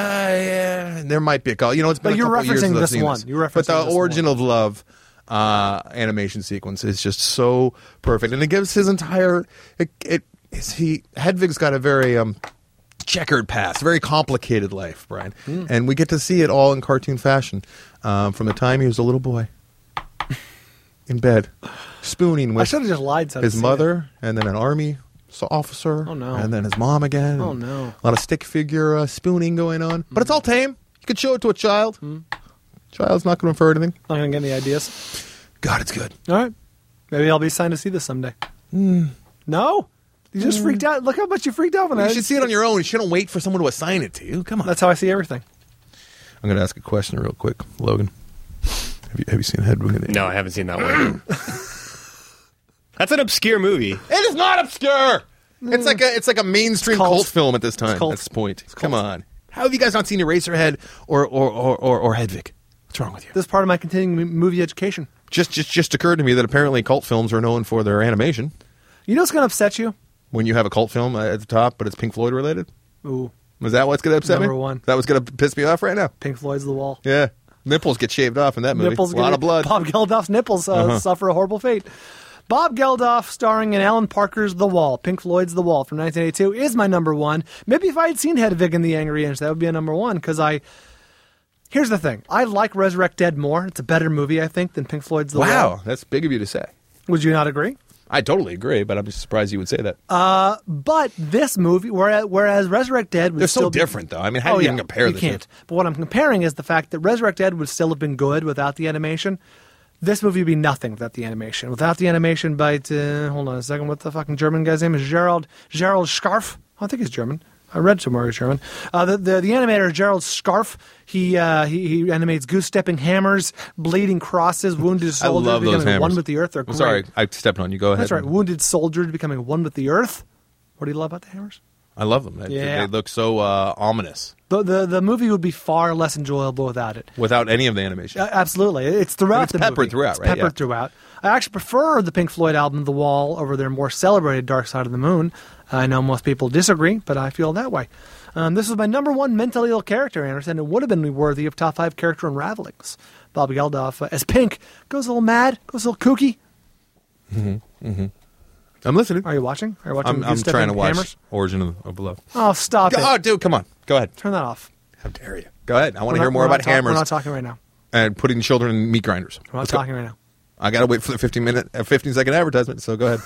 yeah, there might be a couple. You know, it's been But a you're couple years referencing since I've this seen one. this. You're but the referencing this Origin one. of Love uh, animation sequence is just so perfect, and it gives his entire it. it is he Hedwig's got a very um. checkered past, very complicated life, Brian, Hmm. and we get to see it all in cartoon fashion um, from the time he was a little boy in bed, spooning I with should have just lied. So I'd his seen mother, and then an army so- officer, Oh, no. and then his mom again. Oh, and no. a lot of stick figure uh, spooning going on, but it's all tame. You could show it to a child. Child's not going to infer anything. it. Not gonna get any ideas. God, it's good. All right, maybe I'll be signed to see this someday. No, you just freaked out. Look how much you freaked out when I. You should see it on your own. You shouldn't wait for someone to assign it to you. Come on. That's how I see everything. I'm going to ask a question real quick, Logan. Have you have you seen Hedwig and the No, I haven't seen that one. That's an obscure movie. It is not obscure. It's like a it's like a mainstream It's cult. cult film at this time. cult. At this point, It's come cult. on. How have you guys not seen Eraserhead or or or or, or Hedwig? What's wrong with you? This is part of my continuing m- movie education. Just, just, just occurred to me that apparently cult films are known for their animation. You know what's going to upset you? When you have a cult film at the top, but it's Pink Floyd related. Ooh, Was that what's going to upset Number me? one. That was going to piss me off right now. Pink Floyd's The Wall. Yeah. Nipples get shaved off in that movie. Nipples a lot gonna- of blood. Bob Geldof's nipples uh, Uh-huh. suffer a horrible fate. Bob Geldof, starring in Alan Parker's The Wall, Pink Floyd's The Wall from nineteen eighty-two, is my number one. Maybe if I had seen Hedwig and the Angry Inch, that would be a number one, because I... Here's the thing. I like Resurrect Dead more. It's a better movie, I think, than Pink Floyd's The Wall. Wow, that's big of you to say. Would you not agree? I totally agree, but I'm just surprised you would say that. Uh, but this movie, whereas, whereas Resurrect Dead would They're still so be- different, though. I mean, how do Oh, you yeah, even compare you the can't. two? But what I'm comparing is the fact that Resurrect Dead would still have been good without the animation. This movie would be nothing without the animation. Without the animation by, uh, hold on a second, what the fucking German guy's name is? Gerald, Gerald Scarf? I think he's German. I read somewhere he's German. Uh, the, the the animator Gerald Scarf. He uh, he, he animates goose stepping hammers, bleeding crosses, wounded I soldiers love those becoming hammers. one with the earth. They're I'm great. sorry, I stepped on you. Go ahead. That's right. Wounded soldiers becoming one with the earth. What do you love about the hammers? I love them. They, Yeah. they look so uh, ominous The, the the movie would be far less enjoyable without it. without any of the animation. Uh, absolutely, it's throughout it's the peppered movie. throughout, It's right? Peppered Yeah. throughout. I actually prefer the Pink Floyd album, The Wall, over their more celebrated Dark Side of the Moon. I know most people disagree, but I feel that way. Um, this was my number one mentally ill character, Anderson. It would have been worthy of top five character unravelings. Bob Geldof uh, as Pink goes a little mad, goes a little kooky. I'm listening. Are you watching? Are you watching? I'm, Goose I'm Stepping trying to watch Hammers? Origin of, of Love. Oh, stop Oh, it! dude, come on. Go ahead. Turn that off. How dare you? Go ahead. I want We're to hear not- more we're not about talk- hammers We're not talking right now. and putting children in meat grinders. We're not Let's go. talking right now. I got to wait for the fifteen minute, uh, fifteen second advertisement, so go ahead.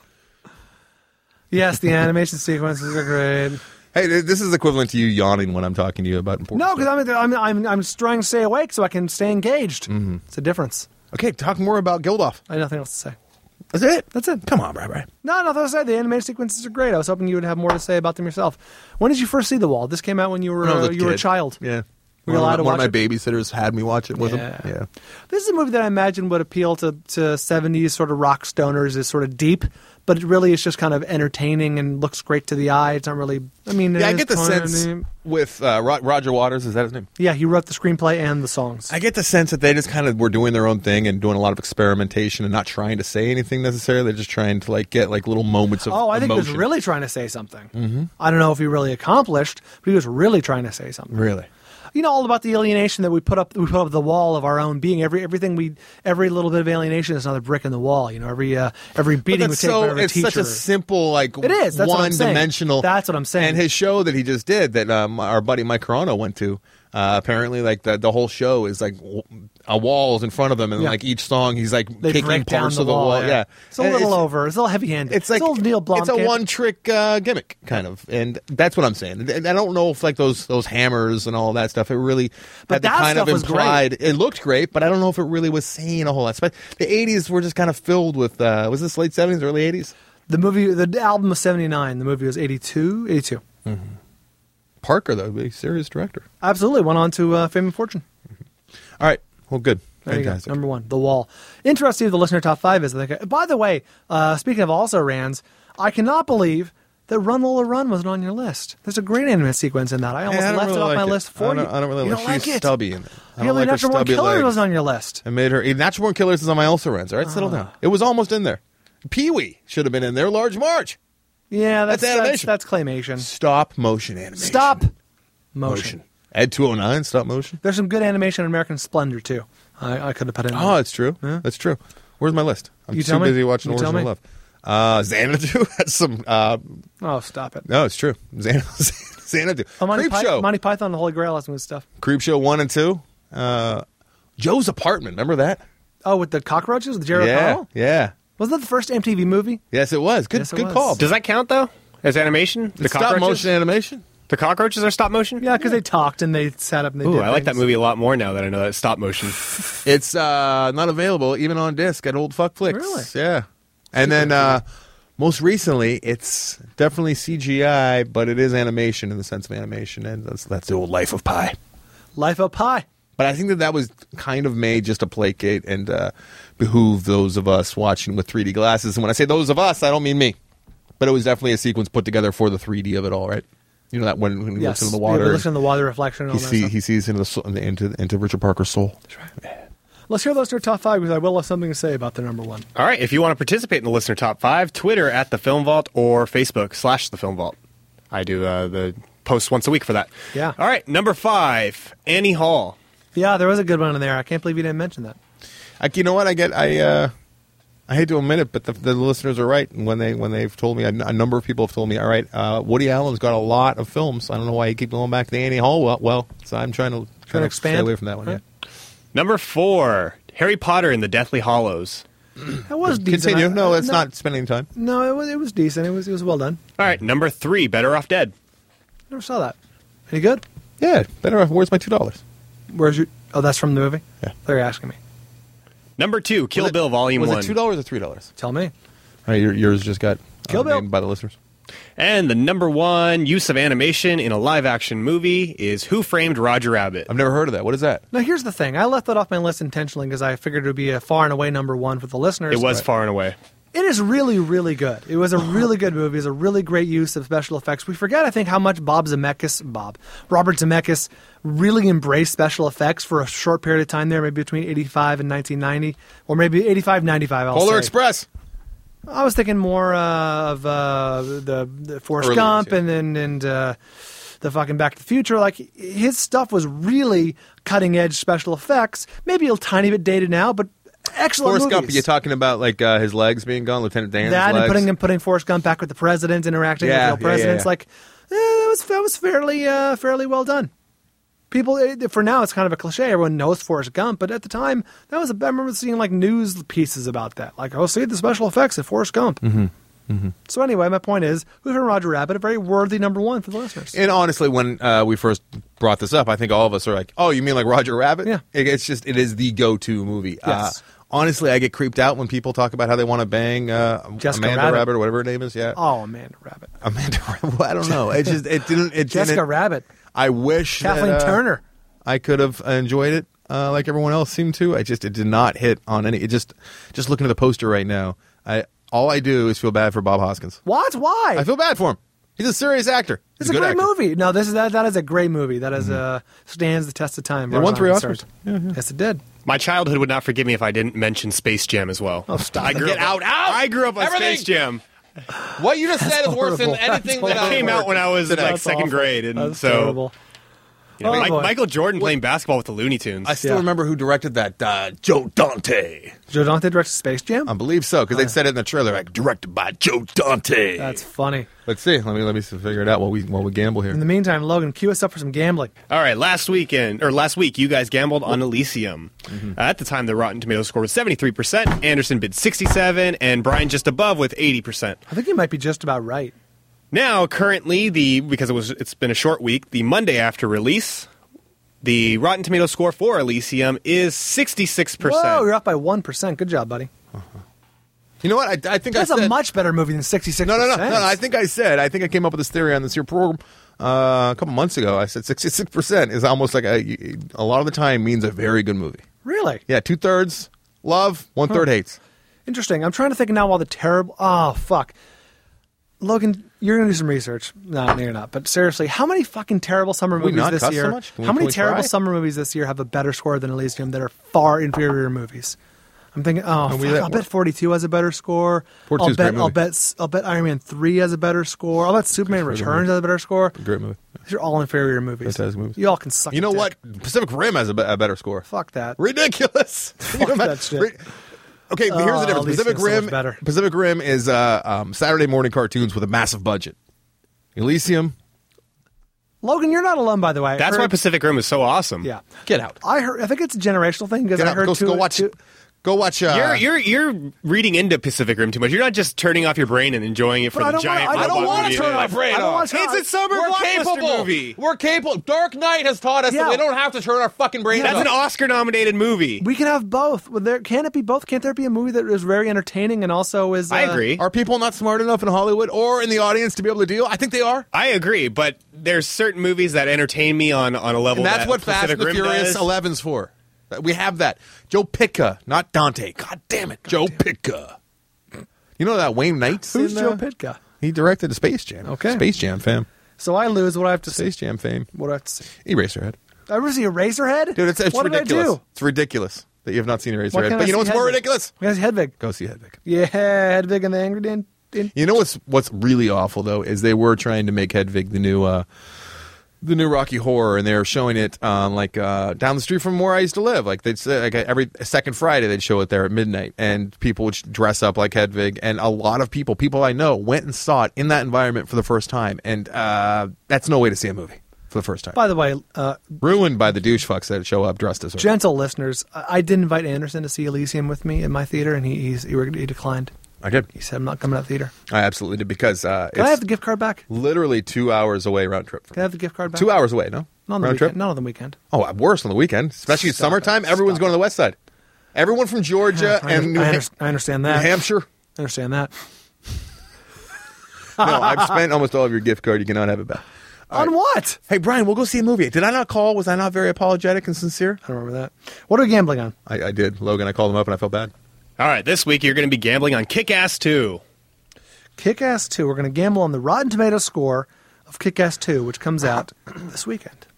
Yes, the animation sequences are great. Hey, th- this is equivalent to you yawning when I'm talking to you about important No, stuff. because I'm, I'm I'm I'm trying to stay awake so I can stay engaged. Mm-hmm. It's a difference. Okay, talk more about Geldof. I have nothing else to say. That's it? That's it. Come on, Brad, Brad. No, nothing to say. The animated sequences are great. I was hoping you would have more to say about them yourself. When did you first see The Wall? This came out when you were When I was uh, a you were a kid. child. Yeah. Were you one allowed of, to my- one watch of my babysitters had me watch it with Yeah. him. Yeah. This is a movie that I imagine would appeal to, to seventies sort of rock stoners. Is sort of deep, but it really is just kind of entertaining and looks great to the eye. It's not really. I mean, it Yeah, I is get the kind of- sense with uh, Ro- Roger Waters, is that his name? Yeah, he wrote the screenplay and the songs. I get the sense that they just kind of were doing their own thing and doing a lot of experimentation and not trying to say anything necessarily. They're just trying to like get like little moments of Oh, I think he emotion. was really trying to say something. Mm-hmm. I don't know if he really accomplished, but he was really trying to say something. Really? You know, all about the alienation that we put up. We put up the wall of our own being. Every everything we, every little bit of alienation is another brick in the wall. You know, every uh, every But beating we that's take so, by a it's teacher. such a simple, like It is. That's what I'm saying. one-dimensional. That's what I'm saying. And his show that he just did, that um, our buddy Mike Carano went to, uh, apparently, like the the whole show is like w- a walls in front of him, and Yeah. like each song, he's like they kicking break down parts the of the wall. wall. Yeah, it's a And little over. It's a little heavy-handed. It's like a little Neil Blomkamp. It's a one-trick uh, gimmick, kind of, and that's what I'm saying. And I don't know if like those those hammers and all that stuff. It really But had the that kind of stuff was implied. It looked great, but I don't know if it really was saying a whole lot. But the eighties were just kind of filled with. Uh, was this late seventies, early eighties? The movie, the album was seventy-nine. The movie was eighty-two. eighty-two. Parker, though, a serious director. Absolutely. Went on to uh, Fame and Fortune. All right, well, good, There you go. fantastic. Number one, The Wall. Interesting. The listener top five is. I think. By the way, uh, speaking of also rans, I cannot believe that Run Lola Run wasn't on your list. There's a great anime sequence in that. I almost Hey, I don't left really it off like my it. list for I you. don't, I don't really you like. don't like She's it. stubby in it. I Yeah, don't like her Natural Born stubby Killers legs. was on your list. I made her. Natural Born Killers is on my also rents. All right, settle down. It was almost in there. Pee Wee should have been in there. Large March. Yeah, that's That's that's, animation. that's claymation. Stop motion animation. Stop motion. Ed two oh nine. Stop motion. There's some good animation in American Splendor too. I, I could have put it in. Oh, there. it's true. Yeah. That's true. Where's my list? I'm You too tell me. busy watching You tell Origin of me. Love. Uh, Xanadu. That's some. Uh, Oh, stop it. no, it's true. Xanadu. Xanadu. Oh, Monty, Creep Py- Show. Monty Python, the Holy Grail, has some good stuff. Creep Show one and two. Uh, Joe's Apartment. Remember that? Oh, with the cockroaches, with Jerry yeah. O'Connell? Yeah. Wasn't that the first M T V movie? Yes, it was. Good. Yes, it good was. call. Does that count though as animation? The It's stop cockroaches? motion animation. The cockroaches are stop motion. Yeah, because they talked and they sat up and they Ooh, did I like that things. movie a lot more now that I know that it's stop motion. It's uh, not available even on disc at Old Fuck Flicks. Really? Yeah. And then uh, most recently, it's definitely C G I, but it is animation in the sense of animation, and that's that's the old Life of Pi. Life Up High. But I think that that was kind of made just to placate and uh, behoove those of us watching with three D glasses. And when I say those of us, I don't mean me. But it was definitely a sequence put together for the three D of it all, right? You know that when, when he Yes. looks into the Yeah, water, we listen to the water reflection. And he all that see stuff. he sees into the soul- into into Richard Parker's soul. That's right. Let's hear those to our top five because I will have something to say about the number one. All right, if you want to participate in the listener top five, Twitter at the Film Vault or Facebook slash the Film Vault. I do uh, the posts once a week for that. Yeah. All right, number five, Annie Hall. Yeah, there was a good one in there. I can't believe you didn't mention that. Like, you know what? I get I uh, I hate to admit it, but the, the listeners are right. And when they when they've told me, a, a number of people have told me, all right, uh, Woody Allen's got a lot of films. I don't know why you keep going back to the Annie Hall. Well, well so I'm trying to trying to expand? stay away from that one. Right. Yeah. Number four, Harry Potter and the Deathly Hallows. That was decent. Continue. I- No, I- it's not spending time. No, it was it was decent. It was it was well done. All right, number three, Better Off Dead. Never saw that. Any good? Yeah, better off. Where's my two dollars? Where's your? Oh, that's from the movie. Yeah. They're asking me. Number two, Kill Was it- Bill Volume Was One. it two dollars or three dollars? Tell me. All right, your, yours just got uh, Kill Bill. named by the listeners. And the number one use of animation in a live-action movie is Who Framed Roger Rabbit. I've never heard of that. What is that? Now here's the thing. I left that off my list intentionally because I figured it would be a far and away number one for the listeners. It was But far and away. It is really, really good. It was a really good movie. It was a really great use of special effects. We forget, I think, how much Bob Zemeckis, Bob, Robert Zemeckis really embraced special effects for a short period of time there, maybe between eighty-five and nineteen ninety, or maybe eighty-five, ninety-five, I'll Polar say. Express. I was thinking more uh, of uh, the, the Forrest Early Gump ones, yeah. and then and uh, the fucking Back to the Future. Like his stuff was really cutting edge special effects. Maybe a tiny bit dated now, but excellent Forrest movies. Gump. You're talking about like uh, his legs being gone, Lieutenant Dan's that legs. and putting him putting Forrest Gump back with the president, interacting Yeah, with real yeah, yeah, presidents. yeah. Like eh, that was that was fairly uh, fairly well done. People, it, for now, it's kind of a cliche. Everyone knows Forrest Gump, but at the time, that was. A, I remember seeing like news pieces about that. Like, oh, see the special effects of Forrest Gump. Mm-hmm. Mm-hmm. So anyway, my point is, Who Framed Roger Rabbit, a very worthy number one for the listeners. And honestly, when uh, we first brought this up, I think all of us are like, "Oh, you mean like Roger Rabbit?" Yeah. It, it's just it is the go-to movie. Yes. Uh, honestly, I get creeped out when people talk about how they want to bang uh, Jessica Amanda Rabbit. Rabbit or whatever her name is. Yeah, Oh, Amanda Rabbit, Amanda. Rabbit. I don't know. It just it didn't. It Jessica didn't, Rabbit, I wish Kathleen that, uh, Turner. I could have enjoyed it uh, like everyone else seemed to. I just it did not hit on any. It just just looking at the poster right now. I all I do is feel bad for Bob Hoskins. What? Why? I feel bad for him. He's a serious actor. He's it's a, good great actor. movie. No, this is that. That is a great movie. That is uh, stands the test of time. It won three As far Oscars. as I'm concerned. Yes, it did. My childhood would not forgive me if I didn't mention Space Jam as well. Oh, stop I it. grew Get up, out, out! I grew up on Everything! Space Jam. What you just said is worse than horrible. anything That's that It I've came heard. out when I was in like That's second awful. grade, and That's so terrible. you know, Oh, Mi- boy. Michael Jordan playing basketball with the Looney Tunes. I still Yeah. remember who directed that. Uh, Joe Dante. Joe Dante directed Space Jam. I believe so because they said it in the trailer, like directed by Joe Dante. That's funny. Let's see. Let me let me figure it out while we while we gamble here. In the meantime, Logan, cue us up for some gambling. All right, last weekend or last week, you guys gambled on Elysium. Mm-hmm. Uh, at the time, the Rotten Tomatoes score was seventy-three percent. Anderson bid sixty-seven, and Brian just above with eighty percent. I think you might be just about right. Now, currently, the because it was it's been a short week, the Monday after release, the Rotten Tomatoes score for Elysium is sixty-six Whoa, percent. you're up by one percent. Good job, buddy. You know what? I, I think That's I said a much better movie than sixty-six no, percent. no, no, no, no. I think I said. I think I came up with this theory on this here program uh, a couple months ago. I said sixty-six percent is almost like a a lot of the time means a very good movie. Really? Yeah, two thirds love, one third hates. Interesting. I'm trying to think now all the terrible... Oh, fuck. Logan, you're going to do some research. No, no, you're not. But seriously, how many fucking terrible summer we movies not this cuss so year... much? Can we- how can many we terrible try? summer movies this year have a better score than Elysium that are far inferior movies? I'm thinking, oh, And we fuck, let- I'll bet forty-two has a better score. forty-two I'll is a great bet, I'll movie. bet, I'll bet Iron Man three has a better score. I'll bet Superman Great Returns movie. has a better score. Great movie. These are all inferior movies. Fantastic movies. You all can suck You a know dick. what? Pacific Rim has a, be- a better score. Fuck that. Ridiculous. Fuck that shit. Ri- Okay, but here's Oh, the difference. Elysium's Pacific so much Rim, better. Pacific Rim is uh, um, Saturday morning cartoons with a massive budget. Elysium, Logan, you're not alone, by the way. That's I why heard- Pacific Rim is so awesome. Yeah. get out. I heard. I think it's a generational thing because Get I out. heard Go, two, go watch. two- Go watch. Uh, You're you're you're reading into Pacific Rim too much. You're not just turning off your brain and enjoying it for But I the don't giant. wanna- I don't robot wanna movie turn it my is. brain I don't off. wanna turn- It's a summer We're blockbuster capable. movie. We're capable. Dark Knight has taught us Yeah. that we don't have to turn our fucking brain That's off. an Oscar-nominated movie. We can have both. Well, there can it be both? Can't there be a movie that is very entertaining and also is? Uh, I agree. Are people not smart enough in Hollywood or in the audience to be able to deal? I think they are. I agree, but there's certain movies that entertain me on, on a level And that's that what Fast Pacific and the Rim Furious does. eleven's for. We have that. Joe Pitka, not Dante. God damn it. Joe Pitka. You know that Wayne Knight's Who's in, Joe uh, Pitka? He directed Space Jam. Okay. Space Jam, fam. So I lose. What do I have to say? Space Jam fame. What do I have to say? Eraserhead. I ever see Eraserhead? Dude, it's, it's what ridiculous. Did I do? It's ridiculous that you have not seen Why Eraserhead. can't But I you know see what's more Hedwig? ridiculous? We gotta see Hedwig. Go see Hedwig. Yeah, Hedwig and the Angry Dan. Dan- You know what's what's really awful though is they were trying to make Hedwig the new uh, the new Rocky Horror, and they were showing it um, like uh, down the street from where I used to live. Like they'd say, like every second Friday they'd show it there at midnight, and people would dress up like Hedwig, and a lot of people, people I know, went and saw it in that environment for the first time, and uh, that's no way to see a movie for the first time. By the way, uh, Ruined by the douche fucks that show up dressed as her. gentle listeners, I I did invite Anderson to see Elysium with me in my theater, and he he's, he, he declined. I did. He said, "I'm not coming to that theater." I absolutely did because uh, Can I it's have the gift card back? literally two hours away round trip. From Can I have the gift card back? Two hours away, no? Not on the round weekend. trip? Not on the weekend. Oh, worse on the weekend, especially Stop summertime. it. Everyone's Stop going to the west side. Everyone from Georgia I, and under- New, I, Ha- under- I understand New that. Hampshire. I understand that. No, I've spent almost all of your gift card. You cannot have it back. On what? Hey, Brian, we'll go see a movie. Did I not call? Was I not very apologetic and sincere? I don't remember that. What are we gambling on? I, I did. Logan, I called him up and I felt bad. All right, this week you're going to be gambling on Kick-Ass two. Kick-Ass two. We're going to gamble on the Rotten Tomatoes score of Kick-Ass two, which comes out this weekend.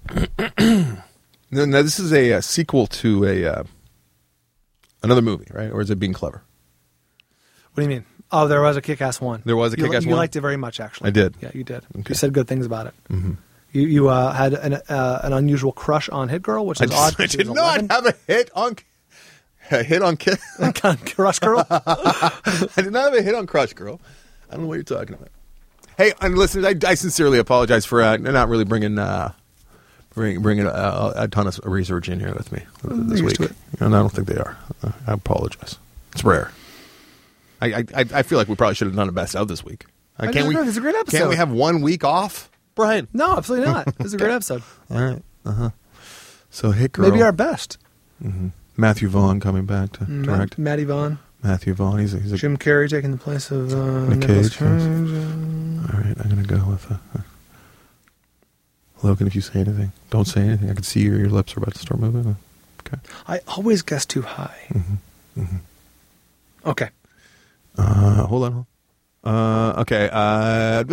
No, no, this is a, uh sequel to a uh, another movie, right? Or is it Being Clever? What do you mean? Oh, there was a Kick-Ass one. There was a You- Kick-Ass You one? liked it very much, actually. I did. Yeah, you did. Okay. You said good things about it. Mm-hmm. You you uh, had an uh, an unusual crush on Hit Girl, which I, is odd. just, I 'cause she did was not eleven. have a hit on a hit on Ki- Crush Girl. I did not have a hit on Crush Girl. I don't know what you're talking about. Hey, and listeners, I, I sincerely apologize for uh, not really bringing uh, bring, bringing a, a ton of research in here with me this used week. to it. And I don't think they are. Uh, I apologize. It's rare. I, I I I feel like we probably should have done a best of this week. Uh, I can't we? disagree. It's a great episode. Can't we have one week off, Brian? No, absolutely not. This is a great episode. All right. Uh huh. So, Hit Girl. Maybe our best. Matthew Vaughn coming back to Ma- direct. Matty Vaughn. Matthew Vaughn. He's a, he's a Jim Carrey taking the place of uh, Nick Nicolas Cage, Cage. All right, I'm gonna go with uh, uh, Logan. If you say anything, don't say anything. I can see your, your lips are about to start moving. Uh, Okay. I always guess too high. Okay. Uh, hold on. Hold on. Uh, okay. Uh,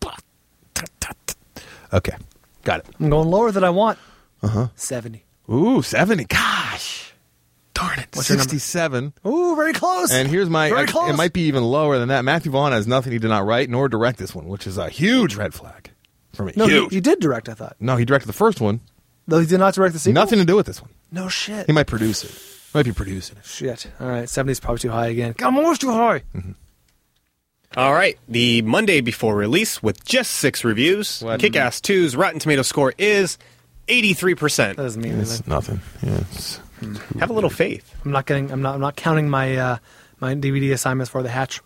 okay. Got it. I'm going lower than I want. Uh huh. seventy. Ooh, seventy. Gosh. Darn it. What's your number? sixty-seven. Ooh, very close. And here's my. Very I- close. it might be even lower than that. Matthew Vaughn has nothing. He did not write nor direct this one, which is a huge red flag for me. No, he, huge. he did direct, I thought. no, he directed the first one. Though he did not direct the sequel? Nothing to do with this one. No shit. He might produce it. Might be producing it. Shit. All right, seventy is probably too high again. I'm almost too high. All right, the Monday before release with just six reviews. What? Kick-Ass two's Rotten Tomato score is eighty-three percent. That doesn't mean It's anything. nothing. Yeah, it's Have a little faith. I'm not getting. I'm not. I'm not counting my uh, my D V D assignments for The Hatch.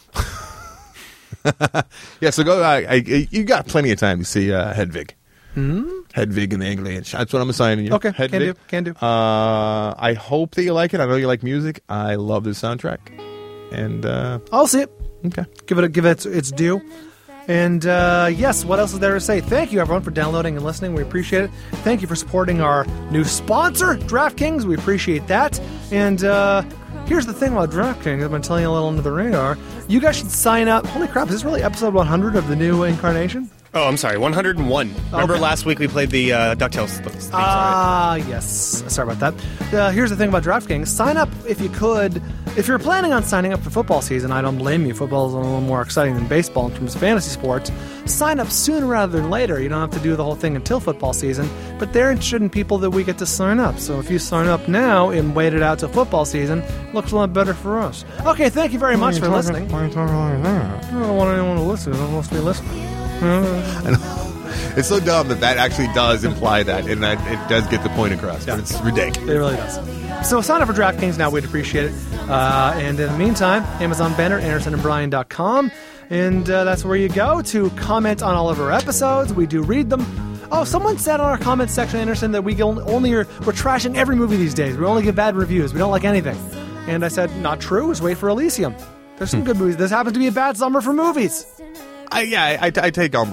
yeah. So go. I, I, you got plenty of time to see uh, Hedwig. Mm-hmm. Hedwig and the Angry Inch. That's what I'm assigning you. Okay, can Hedwig. do, can do. Uh, I hope that you like it. I know you like music. I love this soundtrack. And uh, I'll see it. okay. Give it. A, give it its, its due. And uh, yes, what else is there to say? Thank you, everyone, for downloading and listening. We appreciate it. Thank you for supporting our new sponsor, DraftKings. We appreciate that. And uh, here's the thing about DraftKings. I've been telling you a little under the radar. You guys should sign up. Holy crap! Is this really episode one hundred of the new incarnation? Oh, I'm sorry, one hundred one. Remember Okay. last week we played the uh, DuckTales th- theme song? Ah, yes. Sorry about that. Uh, here's the thing about DraftKings. Sign up if you could. If you're planning on signing up for football season, I don't blame you. Football is a little more exciting than baseball in terms of fantasy sports. Sign up sooner rather than later. You don't have to do the whole thing until football season. But they're interested in people that we get to sign up. So if you sign up now and wait it out till football season, it looks a lot better for us. Okay, thank you very much for listening. Why are you talking like that? I don't want anyone to listen. I don't want to be listening. I know. It's so dumb that that actually does imply that, and that it does get the point across. But it's ridiculous. It really does. So sign up for DraftKings now. We'd appreciate it. Uh, and in the meantime, Amazon banner, Anderson and Brian dot com. And uh, that's where you go to comment on all of our episodes. We do read them. Oh, someone said on our comments section, Anderson, that we only, only are, we're trashing every movie these days. We only give bad reviews. We don't like anything. And I said, not true. Just wait for Elysium. There's some good movies. This happens to be a bad summer for movies. I, yeah, I, I, I take umbrage.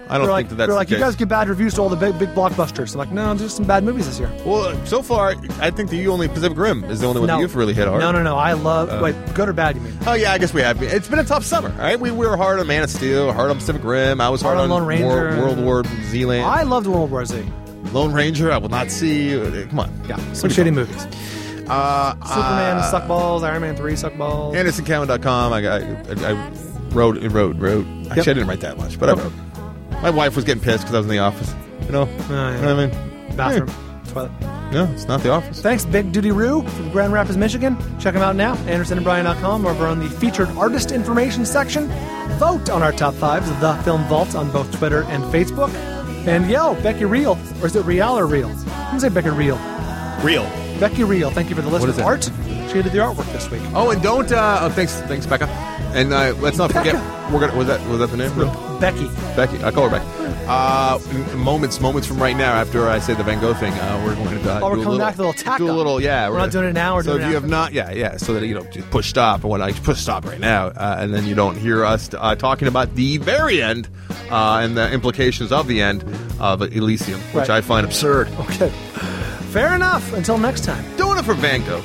I don't they're think like, that that's They're like, the you case. guys give bad reviews to all the big big blockbusters. I'm like, no, there's some bad movies this year. Well, so far, I think the only Pacific Rim is the only one no. that you've really hit hard. No, no, no. I love. Uh, wait, good or bad? You mean? Oh yeah, I guess we have. It's been a tough summer, right? We, we were hard on Man of Steel, hard on Pacific Rim. I was hard, Hard on on Lone War- Ranger. World War Z Land. I loved World War Z. Lone Ranger, I will not see. Uh, Come on. Yeah, some shitty movies. Uh, Superman uh, suck balls. Iron Man three suck balls. Anderson Cowan dot com. I, I, I, I wrote, wrote, wrote. Actually, Yep. I didn't write that much, but I wrote. My wife was getting pissed because I was in the office. You know? Oh, yeah. You know what I mean? Bathroom, toilet. No, it's not the office. Thanks, Big Duty Roo from Grand Rapids, Michigan. Check him out now. Anderson and Brian dot com. Over on the featured artist information section. Vote on our top fives of The Film Vault on both Twitter and Facebook. And yo, Becky Reel. Or is it Real or Real? I'm going to say Becky Reel. Real. Becky Reel, thank you for the list What of is it? art. She did the artwork this week. Oh, and don't. Uh, oh, thanks, thanks, Becca. And uh, let's not forget. Becca. We're gonna. Was that was that the name? No. Becky. Becky. I call her Becky. Uh, m- moments, moments from right now. After I say the Van Gogh thing, uh, we're going to. Uh, Oh, we're do a coming little, back to a little tack Do a on. little, yeah. We're not doing it now, we're so doing if it you have after. not, yeah, yeah. So that you know, just push stop and what I push stop right now, uh, and then you don't hear us uh, talking about the very end uh, and the implications of the end of Elysium, which Right. I find absurd. Okay. Fair enough. Until next time. Doing it for Van Gogh.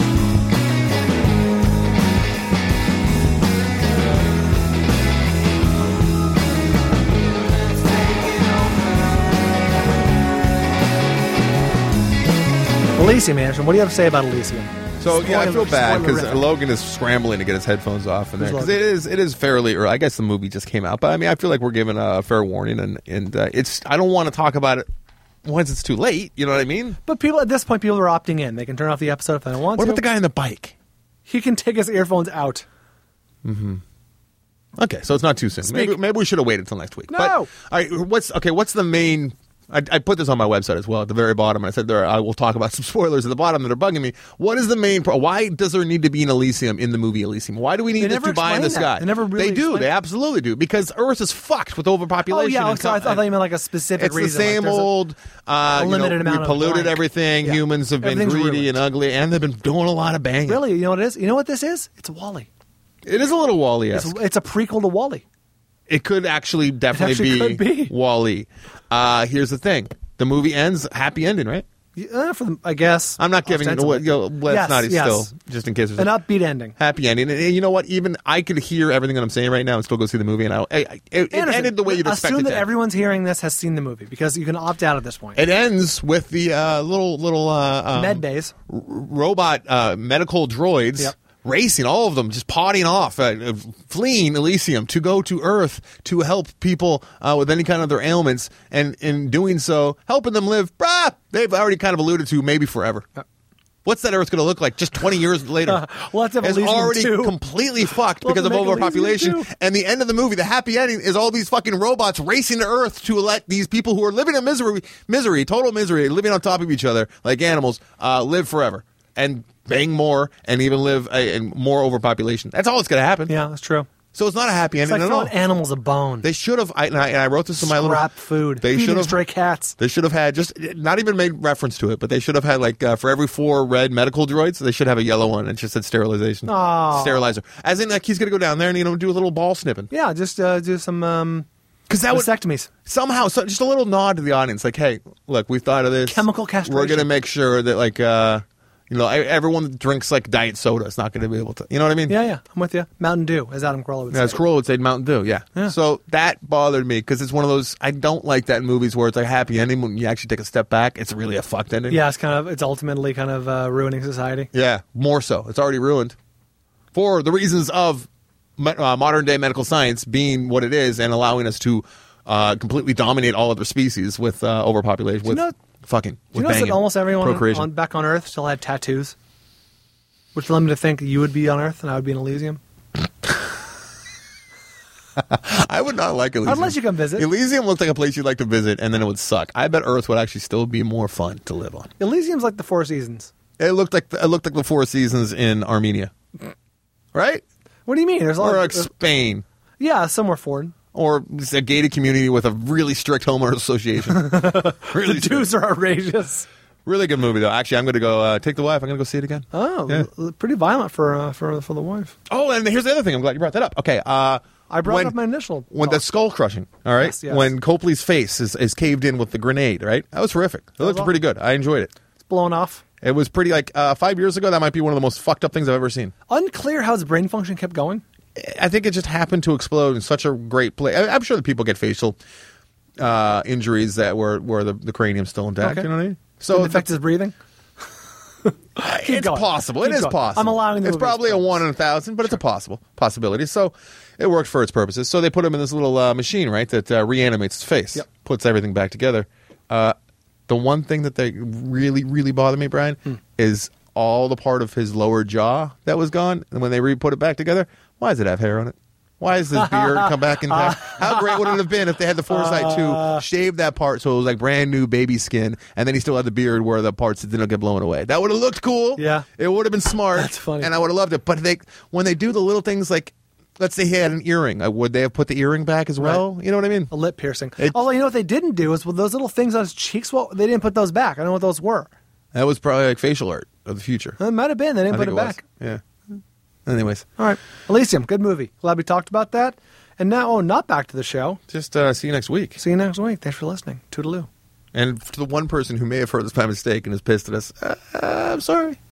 Elysium, Anderson. What do you have to say about Elysium? So yeah, I feel Spoiler- bad because spoiler-rific. Logan is scrambling to get his headphones off in there Who's because it Logan? is it is fairly early. I guess the movie just came out, but I mean I feel like we're given a fair warning, and and uh, it's I don't want to talk about it once it's too late. You know what I mean? But people at this point, people are opting in. They can turn off the episode if they don't want What to. about the guy on the bike? He can take his earphones out. Okay, so it's not too soon. Speak. Maybe maybe we should have waited till next week. No. But, all right, what's okay? What's the main? I, I put this on my website as well at the very bottom. I said there I will talk about some spoilers at the bottom that are bugging me. What is the main? Pro- why does there need to be an Elysium in the movie Elysium? Why do we need They this never Dubai in the explain sky? that. They never really They do. explain- They absolutely do because Earth is fucked with overpopulation. Oh, yeah. and So I, co- I thought you meant like a specific It's the reason. like same there's a- old. Uh, a you know, limited amount we of polluted blank. everything. Yeah. Humans have been Everything's greedy ruined. and ugly, and they've been doing a lot of banging. Really? You know what it is? You know what this is? It's Wall-E. It is a little Wall-E It's, esque. it's a prequel to Wall-E. It could actually definitely actually be, could be. Wall-E. Uh, here's the thing: the movie ends happy ending, right? Uh, for the, I guess. I'm not giving it ostensibly. away. You know, let's Yes, not yes. still, just in case there's An a upbeat ending. happy ending. And, and you know what? Even I could hear everything that I'm saying right now and still go see the movie. And I, I, I it, it Anderson, ended the way you'd expect assume it that to end. everyone's hearing this has seen the movie because you can opt out at this point. It ends with the uh, little little uh, um, Med bays. r- robot uh, medical droids Yep. racing, all of them just potting off, uh, uh, fleeing Elysium to go to Earth to help people uh, with any kind of their ailments, and in doing so, helping them live. Brah, they've already kind of alluded to maybe forever. What's that Earth going to look like just twenty years later? Well, let's have it's Elysium already two. completely fucked We'll because of have to make overpopulation. Elysium two. And the end of the movie, the happy ending, is all these fucking robots racing to Earth to let these people who are living in misery, misery, total misery, living on top of each other like animals, uh, live forever and bang more and even live uh, in more overpopulation. That's all that's going to happen. Yeah, that's true. So it's not a happy It's ending like at all. throwing animals a bone. They should have. I, and I, and I wrote this in my little Scrap food. They Feeding should have stray cats. They should have had just not even made reference to it, but they should have had like uh, for every four red medical droids, they should have a yellow one and just said sterilization, Aw. sterilizer. As in, like he's gonna go down there and you know do a little ball snipping Yeah, just uh, do some um, because that would vasectomies. somehow so just a little nod to the audience, like, hey, look, we thought of this Chemical castration. We're gonna make sure that like uh, you know I- everyone that drinks like diet soda is not gonna be able to. You know what I mean? Yeah, yeah, I'm with you. Mountain Dew, as Adam Carolla would Yeah, as say. Cruel would say Mountain Dew, yeah. Yeah. So that bothered me because it's one of those I don't like that in movies where it's like a happy ending when you actually take a step back. It's really a fucked ending. Yeah, it's kind of it's ultimately kind of uh, ruining society. Yeah, more so. It's already ruined for the reasons of me- uh, modern day medical science being what it is and allowing us to uh, completely dominate all other species with uh, overpopulation, with know- fucking, Do with you notice banging, that almost everyone procreation. on, back on Earth still had tattoos? Which led me to think you would be on Earth and I would be in Elysium. I would not like Elysium. I'd let you come visit. Elysium looked like a place you'd like to visit, and then it would suck. I bet Earth would actually still be more fun to live on. Elysium's like the Four Seasons. It looked like the, it looked like the Four Seasons in Armenia, right? What do you mean? There's a lot Or of, like Spain, yeah, somewhere foreign. or just a gated community with a really strict homeowners association. really, The strict. dudes are outrageous. Really good movie though. Actually, I'm going to go uh, take the wife. I'm going to go see it again. Oh, Yeah. l- pretty violent for uh, for for the wife. Oh, and here's the other thing. I'm glad you brought that up. Okay, uh, I brought when, up my initial. when thought. the skull crushing. All right, Yes, yes. when Copley's face is, is caved in with the grenade. Right, that was horrific. It looked was pretty good. I enjoyed it. It's blown off. It was pretty like uh, five years ago. That might be one of the most fucked up things I've ever seen. Unclear how his brain function kept going. I think it just happened to explode in such a great place. I, I'm sure that people get facial uh, injuries that were where the, the cranium's still intact. Okay. You know what I mean? So So it affect his breathing. Keep it's going. possible. Keep It is going. possible. I'm allowing the It's movie probably a to one in a thousand, but it's a possible possibility. So it worked for its purposes. So they put him in this little uh, machine, right, that uh, reanimates his face, Yep. puts everything back together. Uh, the one thing that they really, really bothered me, Brian, Hmm. is all the part of his lower jaw that was gone. And when they re-put it back together, why does it have hair on it? Why does this beard come back intact? How great would it have been if they had the foresight to shave that part so it was like brand new baby skin, and then he still had the beard where the parts didn't get blown away? That would have looked cool. Yeah. It would have been smart. That's funny. And I would have loved it. But they, when they do the little things like, let's say he had an earring, uh, would they have put the earring back as well? You know what I mean? A lip piercing. It- Although, you know what they didn't do is with those little things on his cheeks, well, they didn't put those back. I don't know what those were. That was probably like facial art of the future. It might have been. They didn't I put think it it was. back. Yeah. Anyways, All right. Elysium, good movie. Glad we talked about that. And now, oh, not back to the show. just uh, see you next week. See you next week. Thanks for listening. Toodaloo. And to the one person who may have heard this by mistake and is pissed at us, uh, I'm sorry.